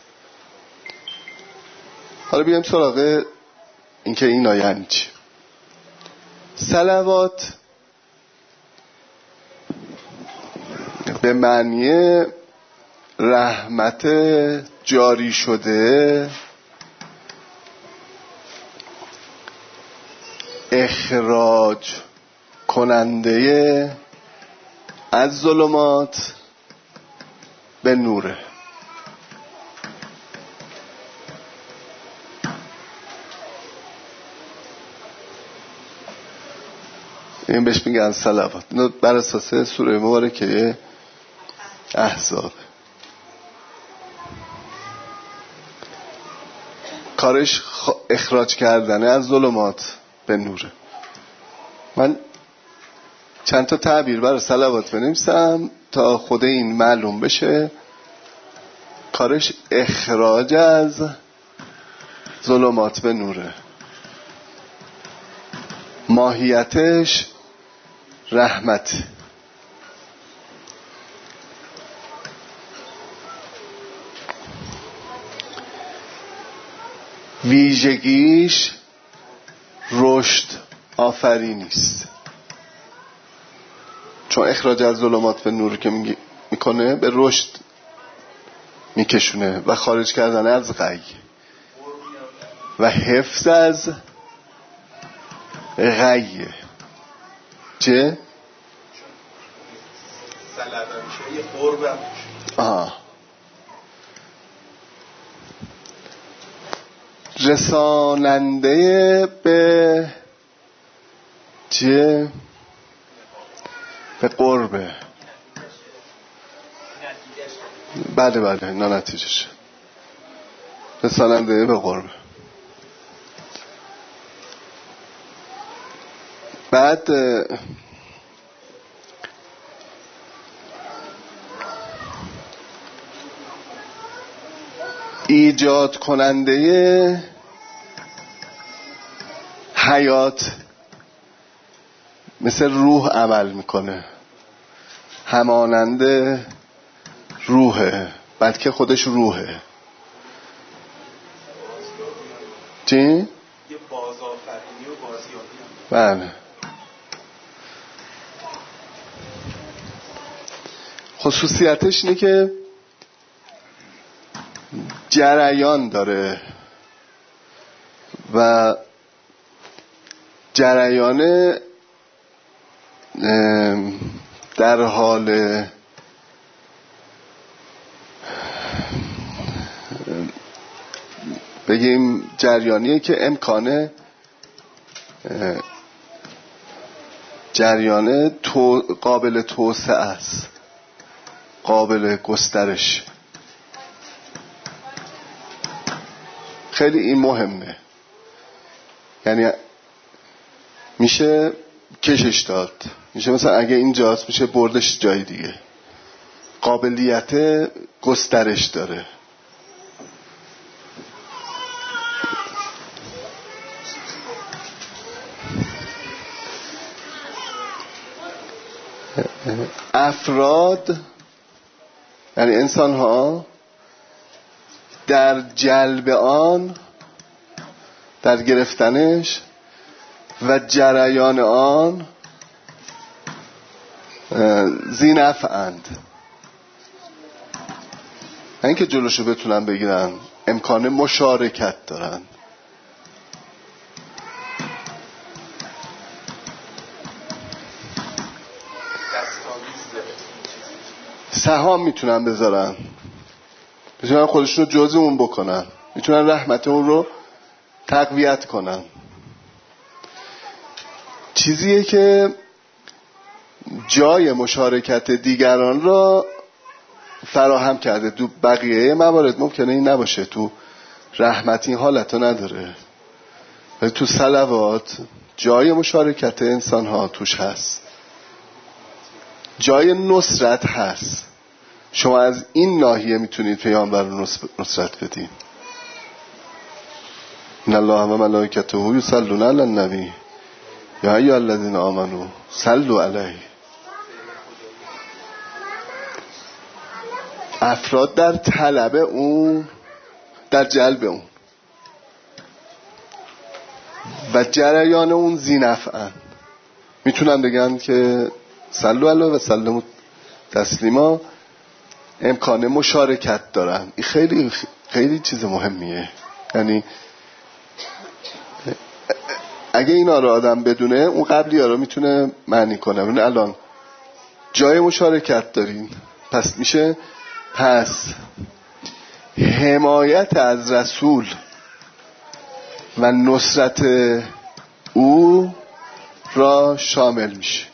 حالا بیایم سراغ اینکه اینا یعنی چی. صلوات به معنی رحمت جاری شده، اخراج کننده از ظلمات به نوره. این بهش میگن صلوات. اینو بر اساس سوره مبارکه احزاب. کارش اخراج کردنه از ظلمات به نوره. من چند تا تعبیر برای صلوات بنویسم تا خود این معلوم بشه. کارش اخراج از ظلمات به نوره. ماهیتش رحمت. ویژگیش رشد آفرینی است. چون اخراج از ظلمات به نور که میکنه به رشد میکشونه و خارج کردن از غی و حفظ از غی. چه؟ سلبه میشه یه قربه میشه. رساننده به چیه؟ به قربه. بله اینا نتیجهشه. به سالنده به قربه. بعد ایجاد کننده حیات مثل روح عمل میکنه، همانند روحه، بلکه خودش روحه. چی؟ یه بازآفرینی و بازیابی. بله. خصوصیتش اینه که جریان داره و جریان در حال بگیم جریانیه که امکانه جریان قابل توسعه است، قابل گسترش. خیلی این مهمه، یعنی میشه کشش داد، میشه مثلا اگه اینجاست میشه بردش جای دیگه، قابلیت گسترش داره. افراد یعنی انسان ها در جلب آن، در گرفتنش و جریان آن ذی نفعند، این که جلوشو بتونن بگیرن، امکان مشارکت دارن. سهام میتونن بذارن، میتونن خودشون رو جزء اون بکنن، میتونن رحمت اون رو تقویت کنن. چیزیه که جای مشارکت دیگران را فراهم کرده. تو بقیه موارد ممکنه این نباشه، تو رحمت این حالت رو نداره، ولی تو صلوات جای مشارکت انسان ها توش هست، جای نصرت هست. شما از این ناحیه میتونید پیامبر رو نصرت بدین. ان الله و ملائکته یصلون علی النبی یا ایها الذین آمنوا صلوا علیه. افراد در طلب اون، در جلب اون و جریان اون ذی نفعن، میتونن بگن که صلوا علیه و سلموا تسلیما، امکان مشارکت دارن. این خیلی خیلی چیز مهمیه. یعنی اگه اینا رو آدم بدونه، اون قبلی ها رو میتونه معنی کنه. این الان جای مشارکت دارین، پس میشه حمایت از رسول و نصرت او را شامل میشه.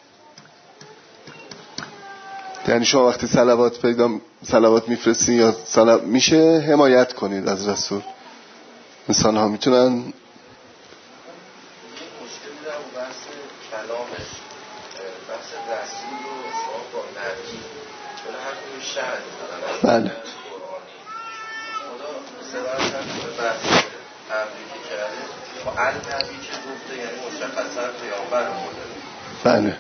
یعنی شما وقتی صلوات میفرستین یا میشه حمایت کنید از رسول. انسان ها میتونن مشکلی در بحث کلامش، بحث رسول رو شما با نبی چون هر کنی شهد بله قرآنی خدا سبب هم به بحث امری که کرده با النبی که گفته، یعنی مشخصا پیامبر مورد بله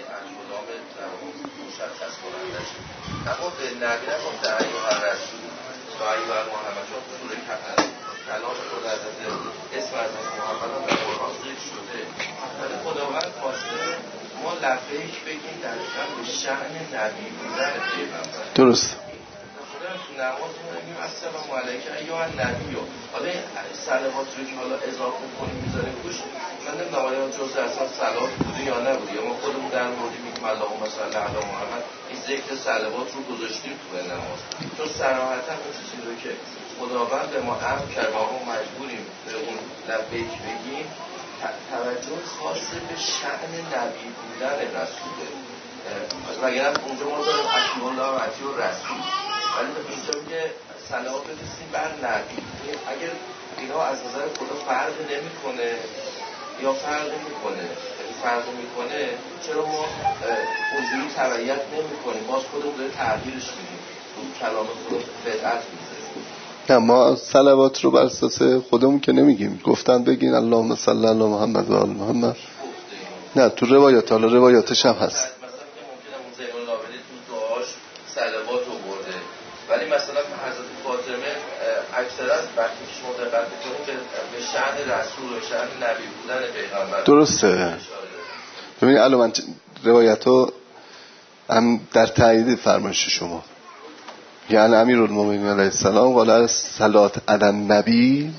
مشخص کنندش. اما به نبی نکن در ایوه رسول و ایوه محمد، چون سوره کلام خود حضرت اسم حضرت محمد هم در قرآن ذکر شده، ولی خداوند خواسته ما لبیک بگیم دقیقا به شأن نبی بودن پیغمبر. درست. خدا تو نماز میگیم السلام علیک ایها النبی. حالا این صلوات رو که حالا اضافه کنیم میذاریم روش، من نمیدونم آیا جزء اصلا صلوات بوده یا نبوده، یا ما خودمون در موردی میگیم اللهم صل علی محمد، این ذکر صلوات رو گذاشتیم تو نماز، چون صراحتا اون چیزی رو که خداوند به ما امر کرد و ما مجبوریم به اون لبیک بگیم توجه خاص به شأن نبی بودن رسوله. وگرنه اونجا ما داریم اطیع الله و اطیع الرسول، ولی اینجا میگه صلوات بفرستیم بر نبی. اگر اینا از نظر خدا فرق نمیکنه یا فرق میکنه، فرق میکنه چرا ما اونجوری تبعیت نمیکنیم؟ باز خودمون داره تغییرش میدیم، اون کلام خدا بدعت میذاریم. نه، ما صلوات رو بر اساس خودمون که نمیگیم، گفتن بگین اللهم صل علی محمد و آل محمد. نه تو روایات، حالا روایاتش هم هست. مثلا ممکنه اون زین العابدین تو دعاش صلوات رو برده، ولی مثلا حضرت فاطمه اکثرا وقتی که شما دقت بکنید به شأن رسول و شأن نبی بودن پیغمبر. درسته. ببینید الان من روایاتو هم در تایید فرمایش شما، یعنی امیرالمومنین علیه السلام قال صلات علی النبی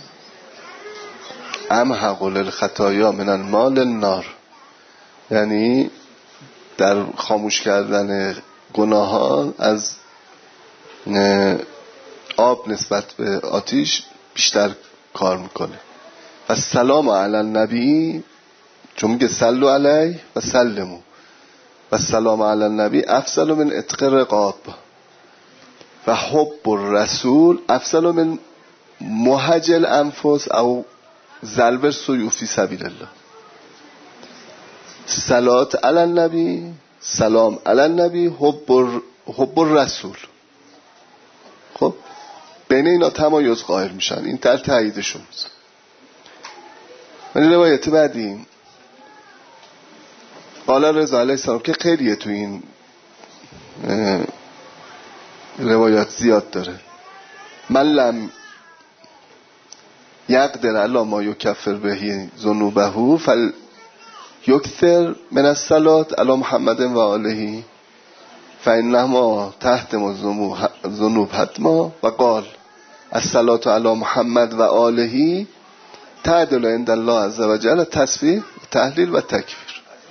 امحق للخطایا من المال النار، یعنی در خاموش کردن گناهان از آب نسبت به آتیش بیشتر کار میکنه. و سلام علی النبی، چون میگه صلوا علیه و سلموا، و سلام علی النبی افضل من عتق رقاب و حب الرسول افضل من مهج الانفس او ضرب السیوف فی سبیل الله. صلات علی النبی، سلام علی النبی، حب الرسول. خب بین اینا تمایز قائل میشن، این در تاییدشون. ولی روایت بعدی قال رضا علیه السلام که خیلیه تو این روایات زیاد داره، من لم یقدر علی ما یکفر به ذنوبه فل یکثر من الصلات علی محمد و آله فانهما تحتم الذنوب حتما. و قال الصلات علی محمد و آله تعدل عند الله عز وجل تسبیح تهلیل و تکبیر.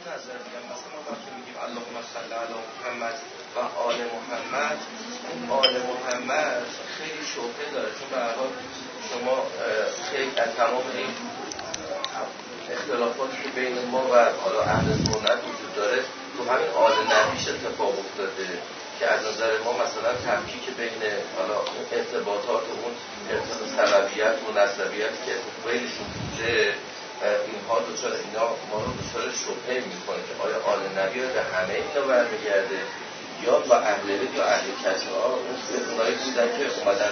آل محمد خیلی شبهه داره، چون به هر حال شما خیلی از تمام این اختلافاتی که بین ما و حالا اهل سنت وجود داره تو همین آل نبیش اتفاق افتاده که از نظر ما مثلا تفکیک بین حالا ارتباطات و اون ارتباط سلبیت و نسبیت که بینشون بوده، اینها دچار اینا ما رو دچار شبهه میکنه که آیا آل نبی به همه اینا برمیگرده یا با اهل بیت یا اهل کسا اونایی بودن که اومدن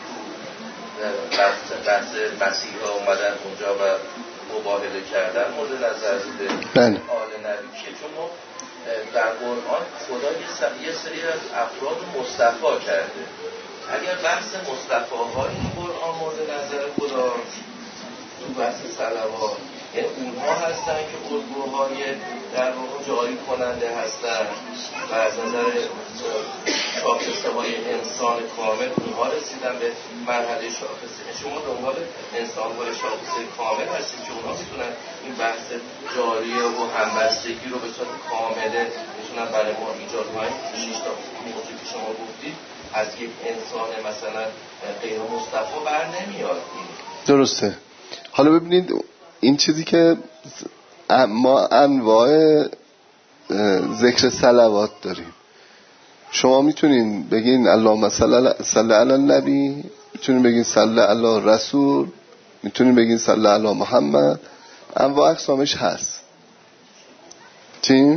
بحث مسیح ها اومدن اونجا و مباهله کردن مورد نظر بوده آل نبی که چون ما در قرآن خدا یه سری از افراد مصطفی کرده. اگر بحث مصطفی های قرآن مورد نظر خدا تو بحث صلوات، یعنی اونها هستن که الگوهای در واقع جاری کننده هستن و از نظر شاخصه های انسان کامل اونها رسیدن به مرحله شاخصه. شما دنبال انسان های شاخصه کامل هستید که اونها میتونن این بحث جاریه و همبستگی رو به صورت کامله میتونن برای ما ایجاد کنن. 6 تا موضوعی که شما گفتید از یک انسان مثلا غیر مصطفی بر نمیاد. درسته. حالا ببینید این چیزی که ما انواع ذکر صلوات داریم، شما میتونین بگین اللهم صل علی النبی، میتونین بگین صل علی رسول، میتونین بگین صل علی محمد، انواع اقسامش هست. چی؟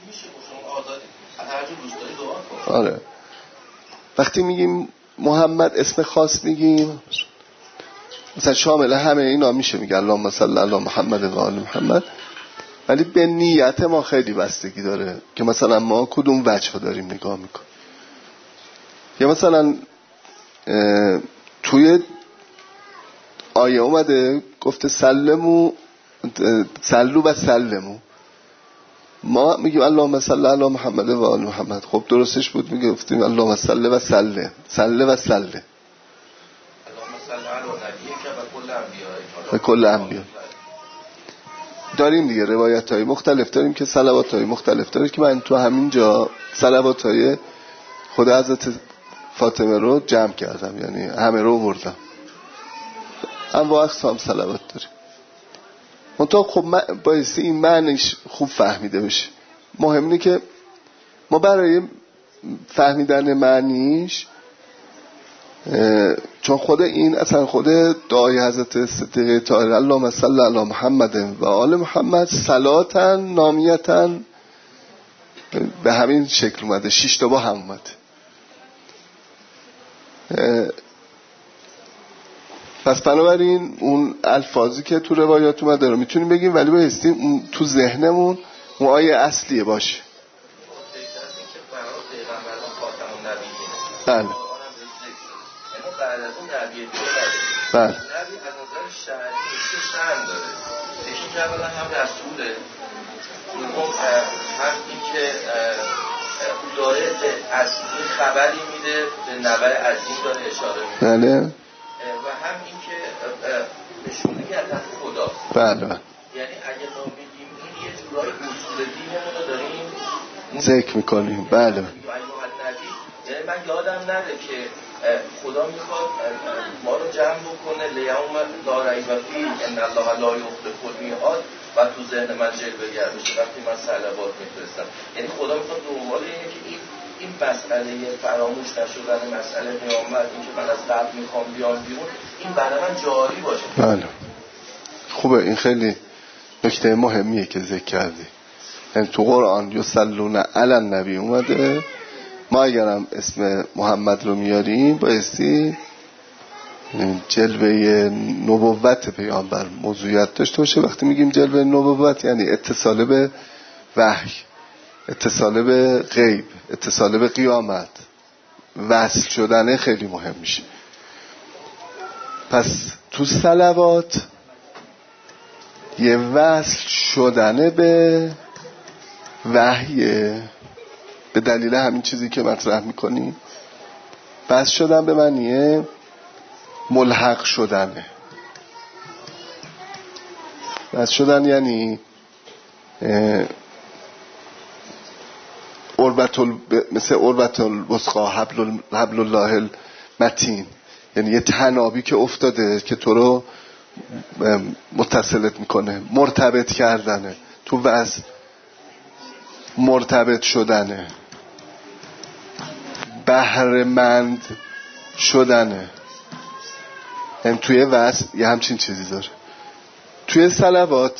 آره. وقتی میگیم محمد اسم خاص میگیم مثلا شامل همه اینا میشه، میگه اللهم صل علی محمد و آل محمد، ولی به نیت ما خیلی بستگی داره که مثلا ما کدوم وجه داریم نگاه میکنیم. یا مثلا توی آیه اومده گفته سلمو سلو و سلمو، ما میگیم اللهم صل علی محمد و آل محمد. خب درستش بود میگه گفتیم اللهم صل و سلم، صل و سله و کل انبیا. داریم دیگه روایت های مختلف داریم که صلوات های مختلف داریم که من تو همین جا صلوات های خود حضرت فاطمه رو جمع کردم، یعنی همه رو بردم. انواع اقسام صلوات داریم. من منتها خب بایستی این معنیش خوب فهمیده بشه. مهم اینه که ما برای فهمیدن معنیش، چون خود این اصلا خود دعای حضرت صدیقه طاهره اللهم صل علی محمد و آل محمد صلاتن نامیتن به همین شکل اومده، 6 تا با هم اومده. پس بنابراین اون الفاظی که تو روایات اومده رو میتونیم بگیم، ولی بایستیم تو ذهنمون اون آیه اصلیه باشه. بله بعد از اون نبی دیگه بله نبی از نظر شرعی که شأن داره، یکی که اولا هم رسوله، دوم هم این که داره به اصلی خبری میده، به نبع عظیم داره اشاره میده. بله. و هم این که نشون میده از خداست. بله. یعنی اگه ما بگیم این یه جورای اصول دینمون رو داریم ذکر میکنیم. بله. یعنی من یادم نره که خدا میخواد ما رو جمع بکنه لیوم لا ریب فیه ان الله لا یخلف المیعاد و تو ذهن من جلوه‌گر بشه وقتی من صلوات میفرستم. یعنی خدا میخواد دنبال اینه که این مسئله فراموش نشدن مسئله قیامت، این که من از قبر میخوام بیام بیرون، این برای من جاری باشه. بله خوبه، این خیلی نکته مهمیه که ذکر کردی. یعنی تو قرآن یصلون علی النبی اومده، ما اگرم اسم محمد رو میاریم بایستی جلوه نبوت پیامبر موضوعیت داشته باشه. وقتی میگیم جلوه نبوت یعنی اتصال به وحی، اتصال به غیب، اتصال به قیامت، وصل شدنه خیلی مهم میشه. پس تو صلوات یه وصل شدنه به وحیه، به دلیل همین چیزی که مطرح میکنیم. بس شدن به معنیه ملحق شدنه. بس شدن یعنی مثل اربط الوثقا حبل الله المتین، یعنی یه تنابی که افتاده که تو رو متصلت میکنه. مرتبط کردنه، تو وصل مرتبط شدنه، بهره‌مند شدنه. هم توی وصل یه همچین چیزی داره. توی صلوات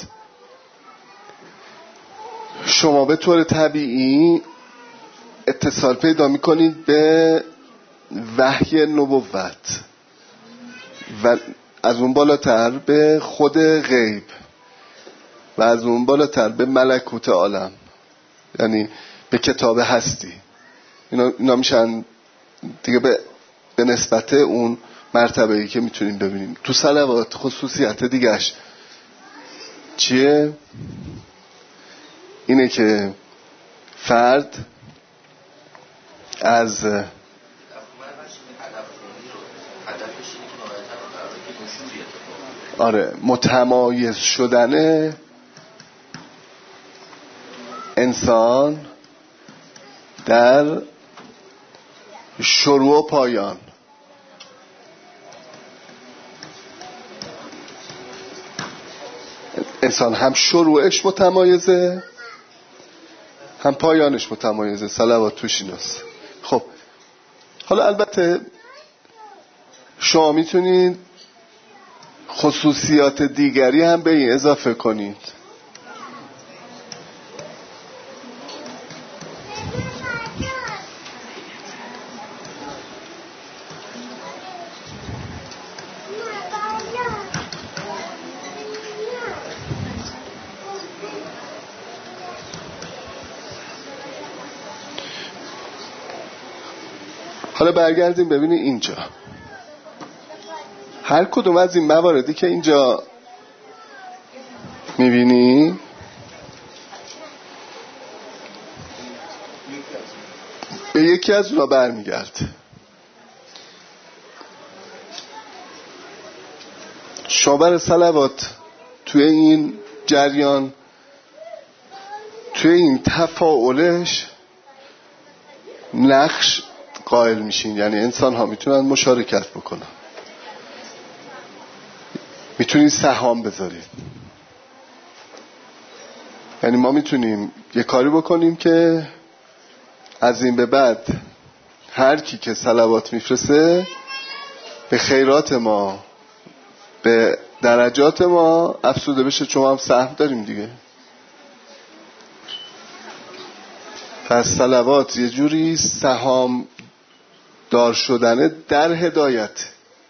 شما به طور طبیعی اتصال پیدا میکنید به وحی نبوت و از اون بالاتر به خود غیب و از اون بالاتر به ملکوت عالم، یعنی به کتاب هستی. اینا میشن دیگه به نسبت اون مرتبه‌ای که میتونیم ببینیم. تو صلوات خصوصیت دیگهش چیه؟ اینه که فرد از متمایز شدن انسان در شروع و پایان. انسان هم شروعش متمایزه هم پایانش متمایزه. صلوات توش ایناست. خب حالا البته شما میتونید خصوصیات دیگری هم به این اضافه کنید. حالا برگردیم ببینید اینجا هر کدوم از این مواردی که اینجا میبینی به یکی از اونا برمیگرد. شما برای صلوات توی این جریان، توی این تفاعلش نقش قائل میشین. یعنی انسان ها میتونن مشارکت بکنن، میتونید سهام بذارید. یعنی ما میتونیم یه کاری بکنیم که از این به بعد هر کی که صلوات میفرسته به خیرات ما، به درجات ما افزوده بشه، چون هم سهم داریم دیگه. پس صلوات یه جوری سهام دار شدنه در هدایت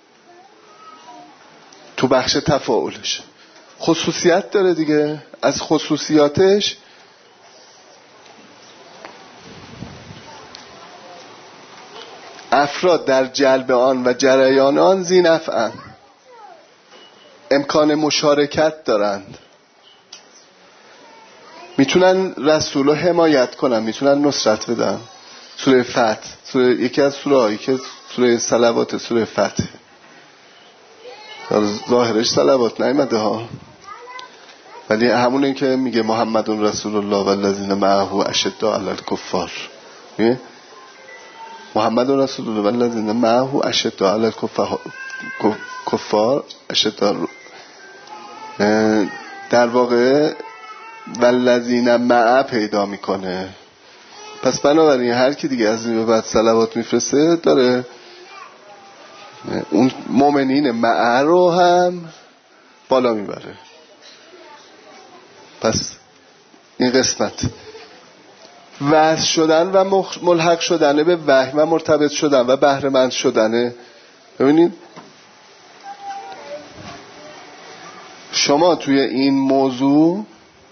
تو بخش تفاعلش. خصوصیت داره دیگه. از خصوصیاتش افراد در جلب آن و جریان آن ذی نفعن، امکان مشارکت دارند، میتونن رسول رو حمایت کنن، میتونن نصرت بدن. سوره فتح، یکی از سوره هایی که سوره صلوات، سوره فتح، ظاهرش صلوات نیامده ها، ولی همونه که میگه محمد رسول الله والذین معه اشداء علی الکفار. محمد رسول الله والذین معه اشداء علی الکفار، اشداء در واقع والذین معه پیدا میکنه. پس بنابراین هر کی دیگه از این به بعد صلوات میفرسته داره اون مؤمنین معه رو هم بالا میبره. پس این قسمت وصل شدن و ملحق شدن به وحی و مرتبط شدن و بهره مند شدن. ببینید شما توی این موضوع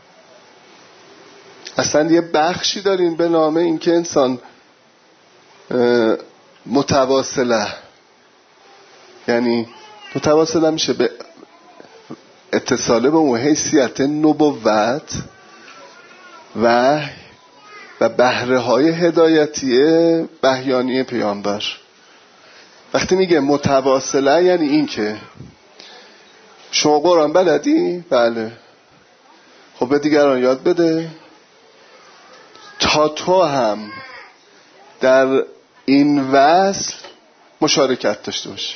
اصلا یه بخشی دارین به نام این که انسان متواصله، یعنی متواصله میشه به اتصاله به اون حیثیت نبوت و بهره های هدایتی بهیانی پیامبر. وقتی میگه متواصله یعنی این که شما قرآن بلدی؟ بله، خب به دیگران یاد بده تا تو هم در این وصل مشارکت داشته باشی.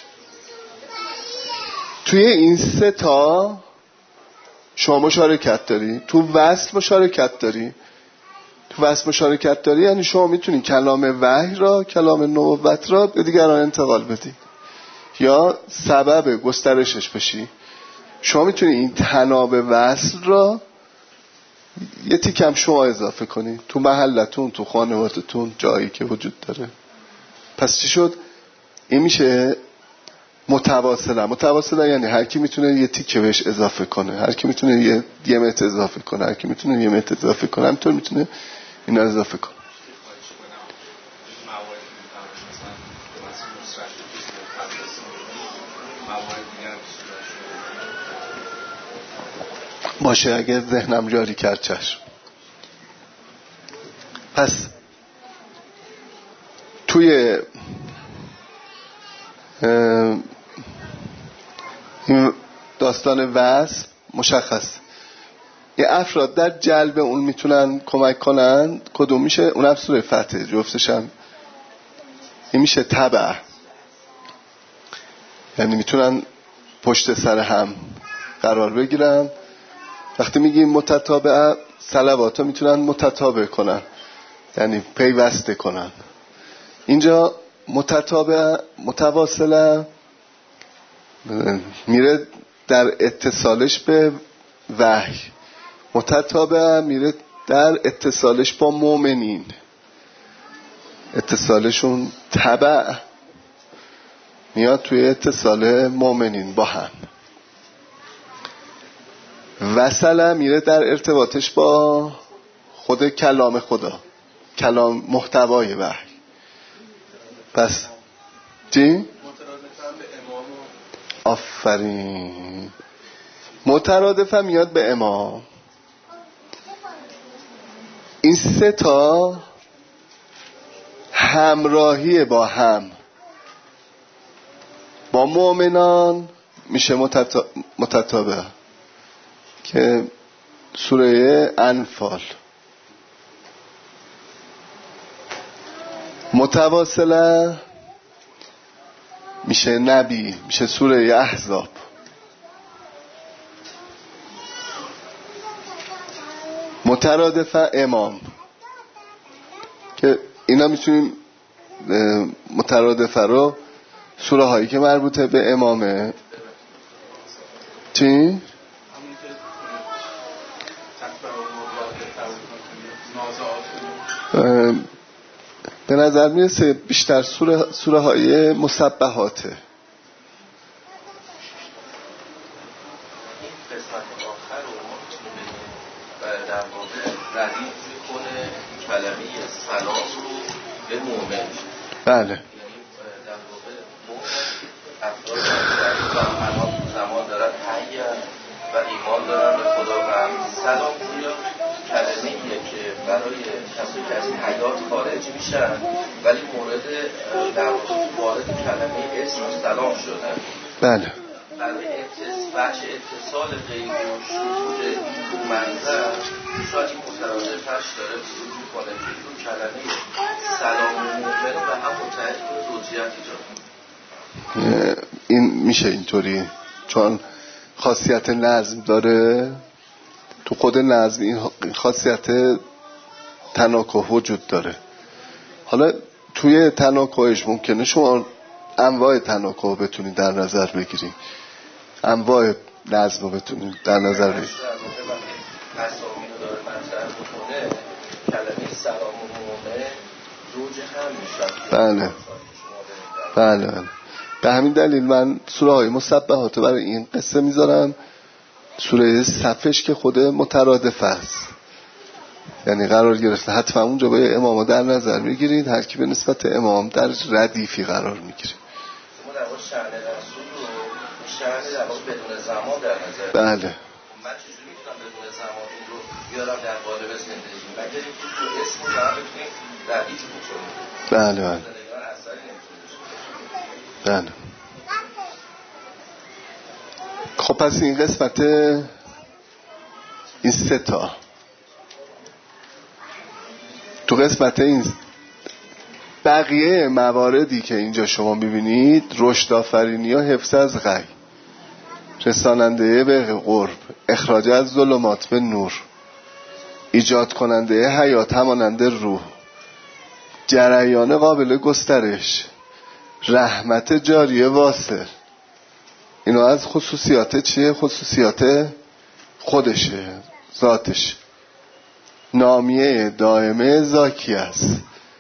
توی این سه تا شما مشارکت داری، تو وصل مشارکت داری. تو وصل مشارکت داری یعنی شما میتونی کلام وحی را، کلام نبوت را به دیگران انتقال بدی یا سبب گسترشش بشی. شما میتونی این تناب وصل را یه تیکم شما اضافه کنی تو محلتون، تو خانوادتون، جایی که وجود داره. پس چی شد؟ این میشه متواصله یعنی هر کی میتونه یه تیکه بهش اضافه کنه، هر کی میتونه یه متر اضافه کنه، هر کی میتونه یه متر اضافه کنه، همینطور میتونه اینا اضافه کنه. باشه اگر ذهنم جاری کرد چشم. پس توی این داستان وصل مشخص یه افراد در جلب اون میتونن کمک کنن. کدوم میشه؟ اون سوره فتح جفتش هم این میشه تبع، یعنی میتونن پشت سر هم قرار بگیرن. وقتی میگیم متتابع، صلوات ها میتونن متتابع کنن یعنی پیوسته کنن. اینجا متتابع متواصله میره در اتصالش به وحی، متتابع میره در اتصالش با مؤمنین، اتصالشون تبع میاد توی اتصال مؤمنین با هم. وصله میره در ارتباطش با خود کلام خدا، کلام محتوای وحی. پس چی؟ آفرین، مترادفه میاد به امام. این سه تا همراهی با هم با مؤمنان میشه متتابع که سوره انفال. متواصله میشه نبی، میشه سوره احزاب. مترادف امام که اینا میتونیم مترادف رو سوره هایی که مربوطه به امامه چی؟ به نظر میرسه بیشتر سوره های مسبحاته. این قسمت آخر رو ما میتونیم بگیم و در واقع ردیف میکنه کلمه سلام رو به مؤمن. بله. یعنی در واقع مؤمن افراد زمان دارن حی و ایمان دارن به خدا و سلام گویا کلمه ایه که برای کسایی که از حیات خارج میشن ولی مورد در وارد کلمه اسم سلام شدن. بله. برای بخش اتصال غیبی و شهود منظر شاید این مترادفش داره بزرگ میکنه که این کلمه سلام مومن و هم متحد زوجیت ایجاد. این میشه اینطوری چون خاصیت نظم داره، تو خود نظم این خاصیت تناکه وجود داره. حالا توی تناکهش ممکنه شما انواع تناکه بتونید در نظر بگیرید، انواع نظم رو بتونید در نظر بگیرید. اسامی رو داره مطرح میکنه کلمه سلام و مومن زوج هم میشن. بله. به همین دلیل من سوره های مسبحات برای این قصه میذارم. سوره صفش که خود مترادف است، یعنی قرار گرفته حتما اونجا با امام در نظر میگیرید، هر کی به نسبت امام در ردیفی قرار میگیره. ما در واقع شأن رسول رو شأن در واقع بدون زمان در نظر. بله. من چجوری میتونم بدون زمان این رو بیارم در قالب زندگی؟ مگر اینکه تو اسم رو دارم بتونیم ردیف بکنیم. بله. بله. خب پس این قسمت این سه تا تو قسمت این بقیه مواردی که اینجا شما میبینید رشد آفرینی و حفظ از غی، رساننده به قرب، اخراج از ظلمات به نور، ایجاد کننده حیات هماننده روح، جریان قابل گسترش، رحمت جاری واصل، اینا از خصوصیات چیه؟ خصوصیات خودشه، ذاتش. نامیه دائمه زاکیه است.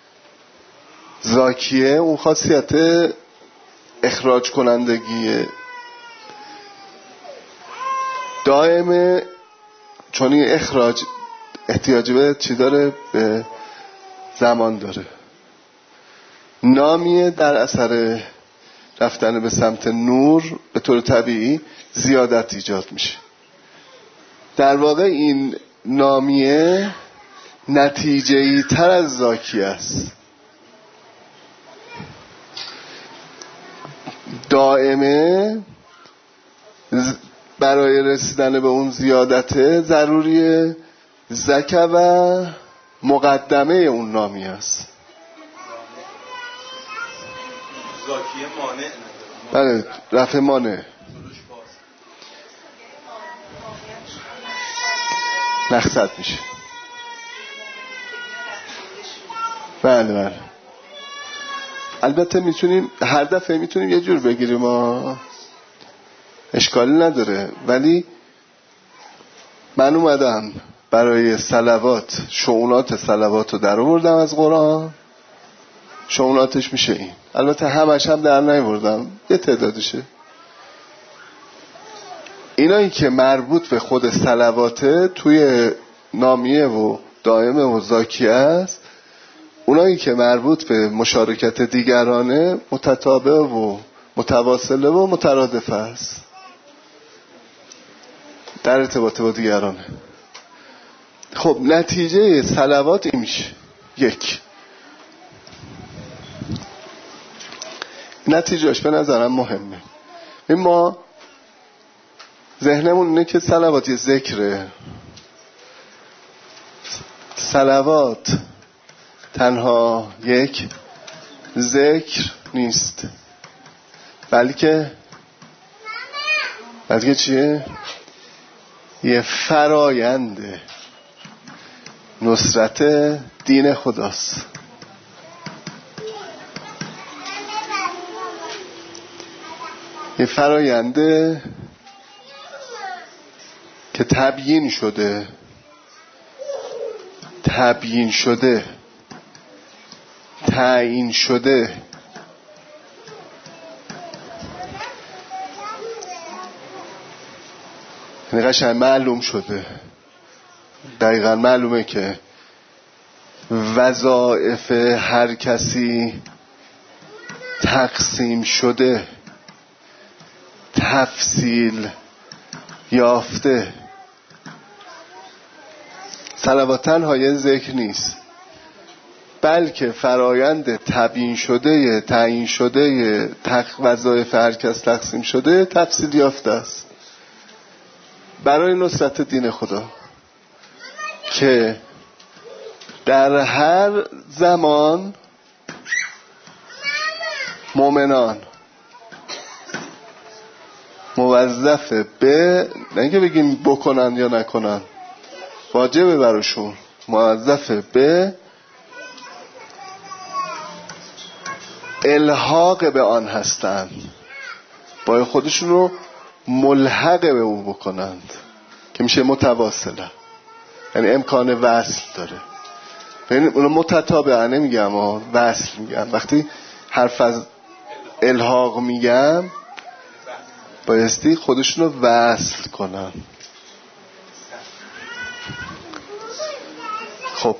زاکیه اون خاصیت اخراج کنندگیه. دائمه چون این اخراج احتیاج به چی داره؟ به زمان داره. نامیه در اثر رفتن به سمت نور به طور طبیعی زیادت ایجاد میشه. در واقع این نامیه نتیجه‌ای تر از زاکیه است. دائمه برای رسیدن به اون زیادت ضروریه زکه و مقدمه اون نامیه است. زاکیه مانع بله، رفع مانع نقصد میشه. بله. البته میتونیم هر دفعه میتونیم یه جور بگیریم، اشکالی نداره، ولی من اومدم برای صلوات شؤونات صلوات رو در آوردم از قرآن. شؤوناتش میشه این. البته همش هم در نیاوردم، یه تعدادشه. اینایی که مربوط به خود صلواته توی نامیه و دائمه و زاکیه است. اونایی که مربوط به مشارکت دیگرانه متتابع و متواصله و مترادف است در ارتباط با دیگرانه. خب نتیجه صلوات این میشه. یک، نتیجهش به نظرم مهمه. ما ذهنمون اینه که صلوات یه ذکره. صلوات تنها یک ذکر نیست، بلکه چیه؟ یه فراینده. نصرت دین خداست. یه فراینده که تبیین شده تعیین شده، یعنی قشنگ معلوم شده، دقیقا معلومه که وظایف هر کسی تقسیم شده، تفصیل یافته. صلوات تنها یه ذکر نیست، بلکه فرایند تبیین شده، تعیین شده، وظایف هر کس تقسیم شده، تفصیل یافته است برای نصرت دین خدا، که در هر زمان مؤمنان موظف به، نه اینکه بگیم بکنن یا نکنن، واجبه براشون، موظف به الحاق به آن هستند، باید خودشون رو ملحق به اون بکنند، که میشه متواصله، یعنی امکان وصل داره. ببین اونو متتابعه نمیگم، وصل میگم. وقتی حرف از الحاق میگم بایستی خودشون رو وصل کنن. خب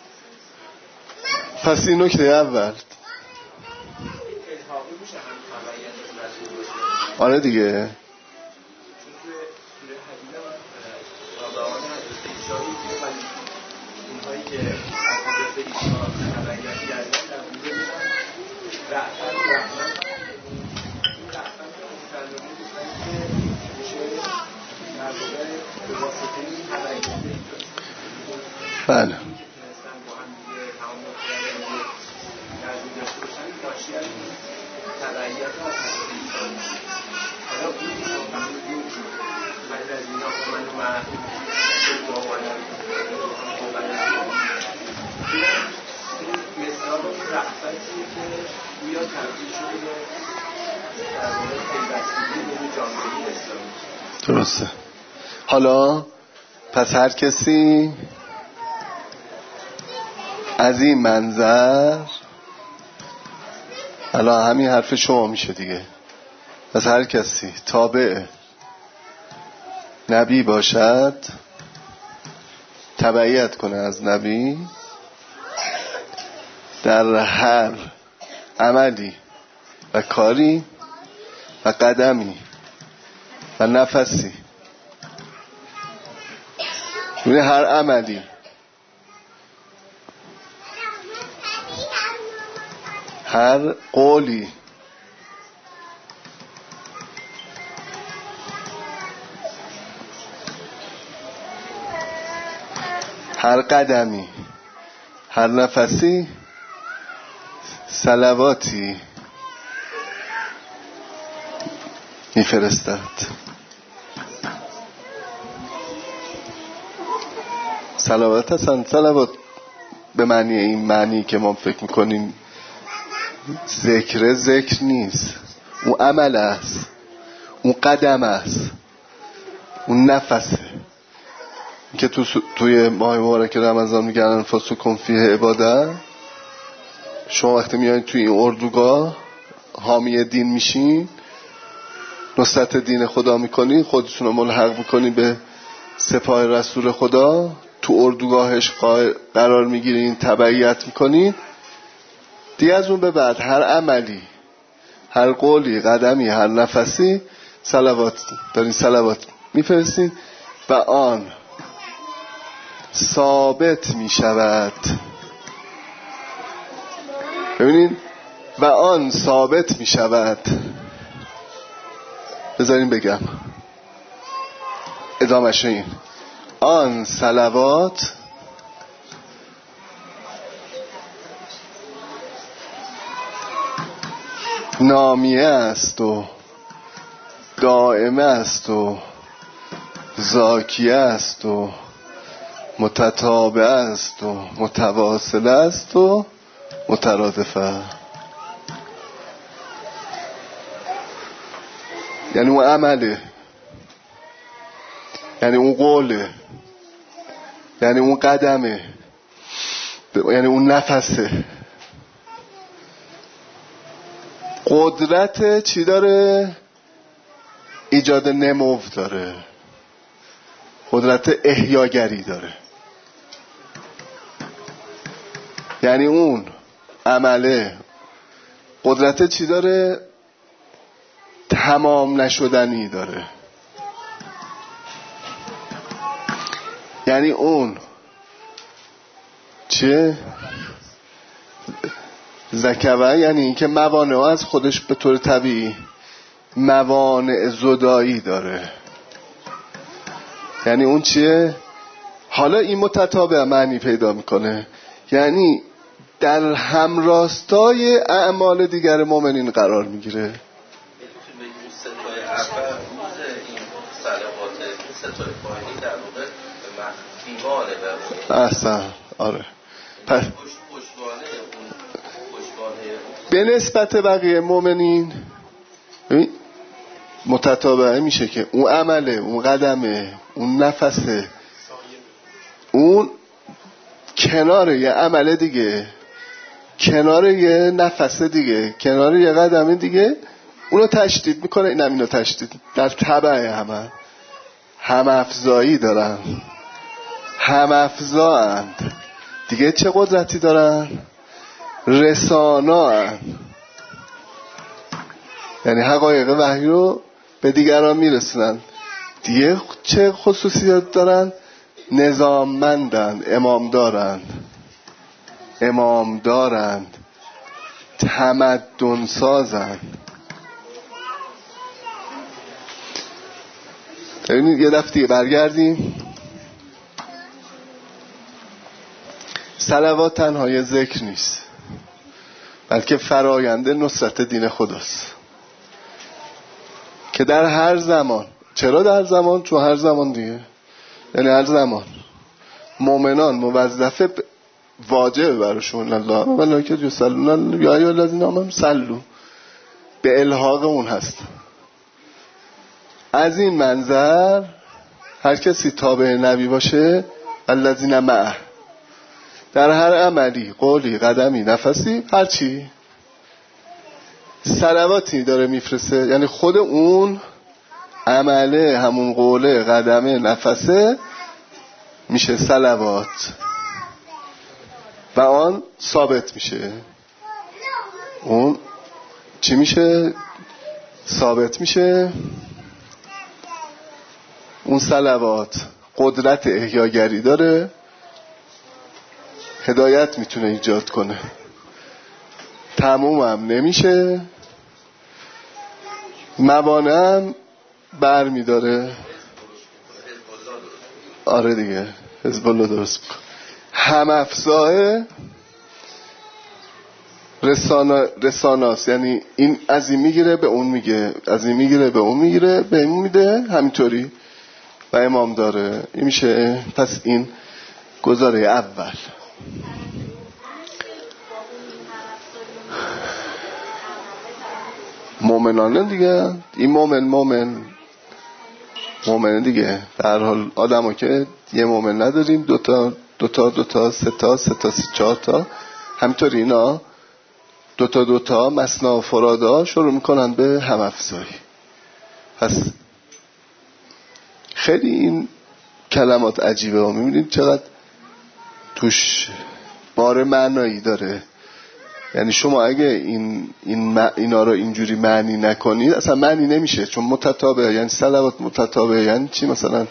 پس این نکته اول. آره دیگه، بله درسته. حالا پس هر کسی از این منظر، حالا همین حرف شما میشه دیگه، پس هر کسی تابع نبی باشد، تبعیت کنه از نبی در هر عملی و کاری و قدمی و نفسی، یعنی هر عملی، هر قولی، هر قدمی، هر نفسی صلواتی میفرستد. صلوات هستن. صلوات به معنی این معنی که ما فکر میکنیم ذکر نیست، اون عمل است، اون قدم است، اون نفسه که توی ماه مبارک رمضان میگن انفسکم فیه عباده. شما وقتی میایید توی این اردوگاه حامی دین میشین، نصرت دین خدا میکنی، خودتون رو ملحق میکنی به سپاه رسول خدا، تو اردوگاهش قرار میگیرین، تبعیت میکنین دیگه. از اون به بعد هر عملی، هر قولی، قدمی، هر نفسی صلوات دارین، صلوات میفرستین و آن ثابت میشود. ببینین، و آن ثابت میشود. بذارین بگم ادامه‌ش این، آن صلوات نامیه است و دائمه است و زاکیه است و متتابع است و متواصل است و مترادفه. یعنی اون عمله، یعنی اون قوله، یعنی اون قدمه، یعنی اون نفسه. قدرت چی داره؟ ایجاد نمو داره، قدرت احیاگری داره. یعنی اون عمله قدرت چی داره؟ تمام نشدنی داره. یعنی اون چه؟ زکوه، یعنی این که موانع از خودش به طور طبیعی موانع زدایی داره. یعنی اون چیه؟ حالا این متتابع معنی پیدا میکنه، یعنی در همراستای اعمال دیگر مؤمنین قرار میگیره. احسن، آره. پس به نسبت بقیه مؤمنین متتابعه میشه که اون عمله، اون قدمه، اون نفسه، اون کنار یه عمل دیگه، کنار یه نفس دیگه، کنار یه قدم دیگه اونو تشدید میکنه. اینم اینو تشدید در تبع هم افزایی دارن، هم افزااند دیگه. چه قدرتی دارن؟ رسانااند، یعنی حقایق وحی رو به دیگران میرسونن. دیگه چه خصوصیات دارن؟ نظاممندند، امام دارند، تمدن سازند. ببینید یه دفعه دیگه برگردیم. صلوات تنها یه ذکر نیست، بلکه فراینده نصرت دین خداست که در هر زمان. چرا در هر زمان؟ چون هر زمان دیگه، یعنی هر زمان مؤمنان موظفه، واجب براشون الله و ملائکته یصلون یا ایها الذین آمنوا صلوا، به الحاق اون هست. از این منظر هر کسی تابع نبی باشه، الذین معه، در هر عملی، قولی، قدمی، نفسی، هر چی صلواتی داره میفرسته. یعنی خود اون عمله، همون قوله، قدمه، نفسه میشه صلوات و آن ثابت میشه. اون چی میشه؟ ثابت میشه. اون صلوات قدرت احیاگری داره، هدایت میتونه ایجاد کنه، تموم هم نمیشه، موانع هم بر میداره. آره دیگه، حزب الله درست میکنه. هم افزاه رساناست، یعنی این از این میگیره به اون میگه، از این میگیره به اون میگیره، به این میده، همینطوری و امام داره. این میشه پس این گزاره اول. مومنانه دیگه، این مومن دیگه. در حال آدم ها که یه مومن نداریم، دوتا سه تا چهار تا، همینطوری اینا دوتا مثنا و فرادا شروع میکنن به هم افزایی. پس خیلی این کلمات عجیبه ها، میبینید چقدر توش بار معنایی داره. یعنی شما اگه اینا رو اینجوری معنی نکنید اصلا معنی نمیشه، چون متتابع، یعنی صلوات متتابع یعنی چی؟ مثلا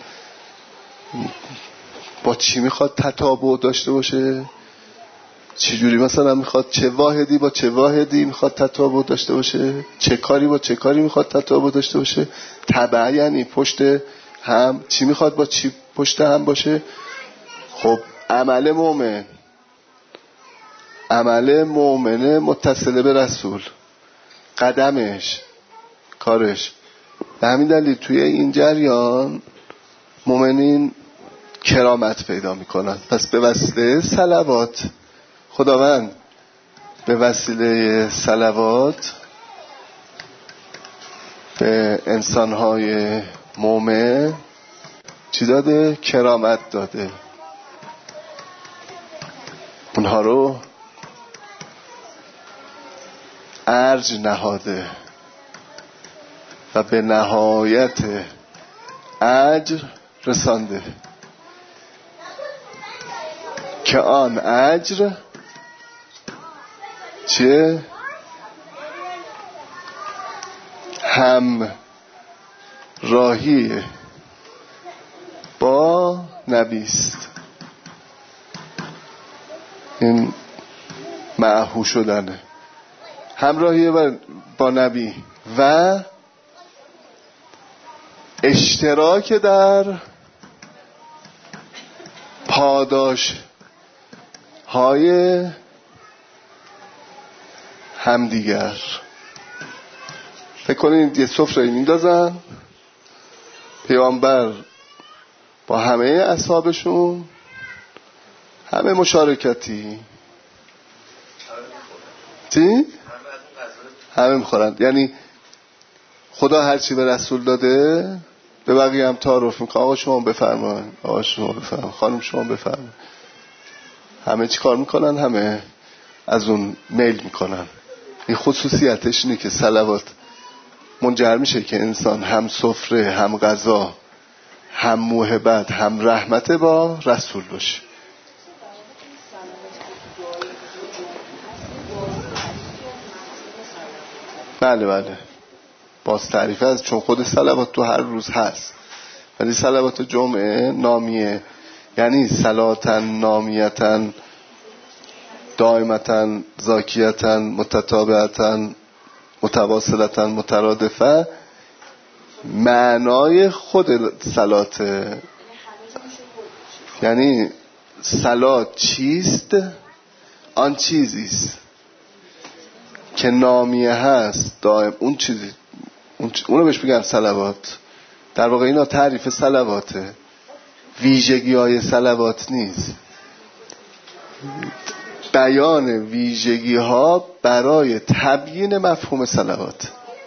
با چی میخواد تتابع داشته باشه؟ چی جوری مثلا میخواد چه واحدی با چه واحدی میخواد تتابع داشته باشه؟ چه کاری با چه کاری میخواد تتابع داشته باشه؟ تبع یعنی پشت هم، چی میخواد با چی پشت هم باشه؟ خب عمل مؤمنه متصله به رسول، قدمش، کارش. به همین دلیل توی این جریان مؤمنین کرامت پیدا میکنن. پس به وسیله صلوات خداوند به وسیله صلوات به انسانهای مومن چی داده؟ کرامت داده. اونها رو ارج نهاده و به نهایت اجر رسانده که آن اجر چه؟ هم راهی با نبی است. این معهو شدنه، همراهی با نبی و اشتراک در پاداش های همدیگر. فکر کنید یه سفره میندازن، پیامبر با همه اصحابشون همه مشارکتی چی؟ همه میخورند. یعنی خدا هرچی به رسول داده به بقیه هم تعارف میکنه. آقا شما بفرمایید، آقا شما بفرمایید، خانم شما بفرمایید. همه چی کار میکنن، همه از اون میل میکنن. این خصوصیتش اینه که صلوات منجر میشه که انسان هم سفره، هم غذا، هم محبت، هم رحمت با رسول باشه. بله بله، باز تعریف هست، چون خود صلوات تو هر روز هست، ولی صلوات جمعه نامیه، یعنی صلاتن نامیتن دائمتن زاکیتن متتابعتن متواصلتن مترادفه. معنای خود صلاته، یعنی صلات چیست؟ آن چیزیست که نامیه هست دائم، اون چیزی اونو بهش میگن صلوات. در واقع اینا تعریف صلواته، ویژگی های صلوات نیست، بیان ویژگی ها برای تبیین مفهوم صلوات.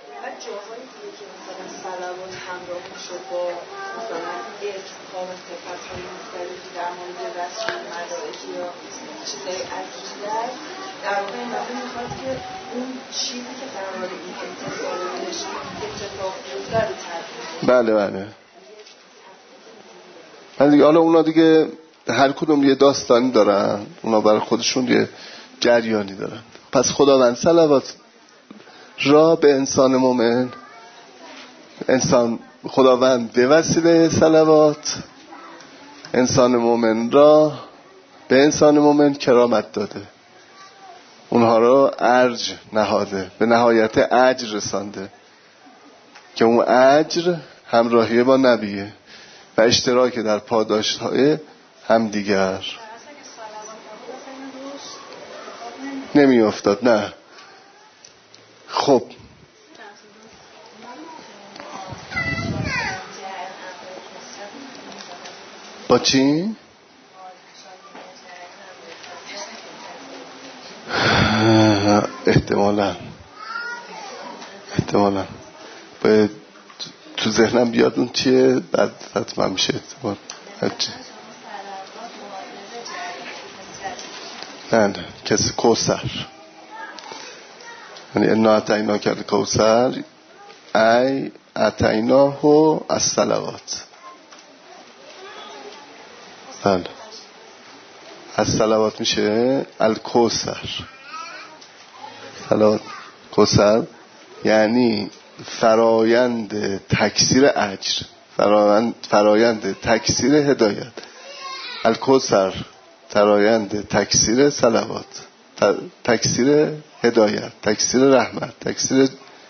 در واقع این دفعه میخواد که اون چیزی که قرار این اتصال بهش اتفاق بیفته رو تبیین. بله بله. من دیگه حالا اونا دیگه هر کدوم یه داستانی دارن، اونا برای خودشون یه جریانی دارن. پس خداوند صلوات را به انسان مومن، خداوند به وسیله صلوات انسان مومن را به انسان مومن کرامت داده، اونها را ارج نهاده، به نهایت اجر رسانده که اون اجر همراهی با نبیه و اشتراک در پاداش‌های همدیگر. نمی افتاد. نه خب با چی؟ احتمالاً باید تو ذهنم بیاد اون چیه، بعد حتما میشه احتمال. نه کسی کوثر، یعنی انا اتینا کل کوثر ای اتیناه از صلوات. بله از صلوات میشه الکوثر. صلوات کوثر یعنی فرایند تکثیر اجر، فرایند تکثیر هدایت. الکوثر فرایند تکثیر صلوات، تکثیر هدایت، تکثیر رحمت، تکثیر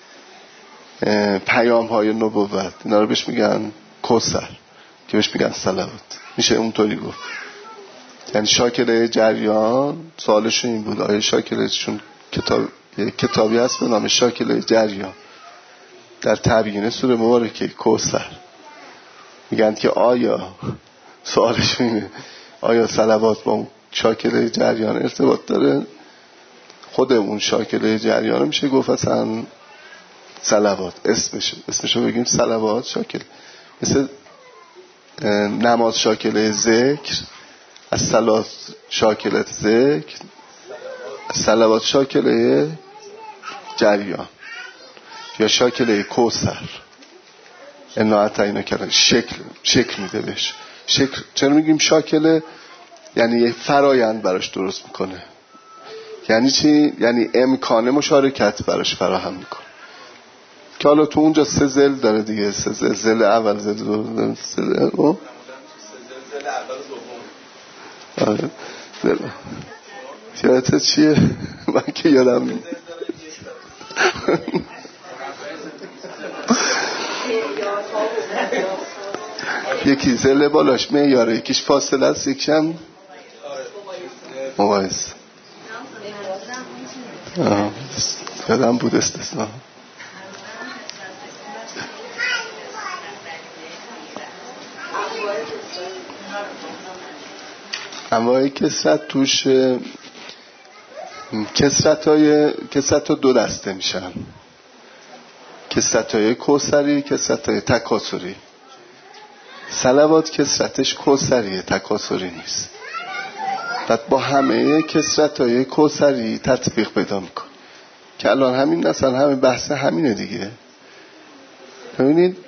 پیام های نبوت. اینا رو بهش میگن کوثر که بهش میگن صلوات. میشه اونطوری گفت. یعنی شاکله جریان سوالشون این بود، آیا شاکلهشون کتابی هست به نام شاکله جریان در تبیین سوره مبارکه کوثر. میگن که آیا سوالش اینه آیا صلوات با اون شاکله جریان ارتباط داره؟ خود اون شاکله جریان میشه گفت اصلا صلوات اسمشو بگیم صلوات شاکل، مثل نماز شاکله ذکر، از صلات شاکله ذکر، صلوات شاکله جریان یا شاکله کوثر. انا اعطیناک کردن شکل میده بهش. شکل چرا میگیم شاکله؟ یعنی یه فرایند براش درست میکنه. یعنی چی؟ یعنی امکان مشارکت براش فراهم میکنه. که حالا تو اونجا 3 زل داره دیگه، 3 زل اول، زل دوم، زل اول دوم. یادت چیه؟ من که یادم نیست. یکی زل بالاش معیاره، یکیش فاصله است، یکیش مقایسه. یادم بود استثنا. انواع کسرت توش کسرت ها 2 دسته میشن، کسرت های کوثری، کسرت های تکاثری. صلوات کسرتش کوثریه، تکاثری نیست. بعد با همه کسرت های کوثری تطبیق پیدا میکن که الان همین مثلا همین بحث همینه دیگه. ببینید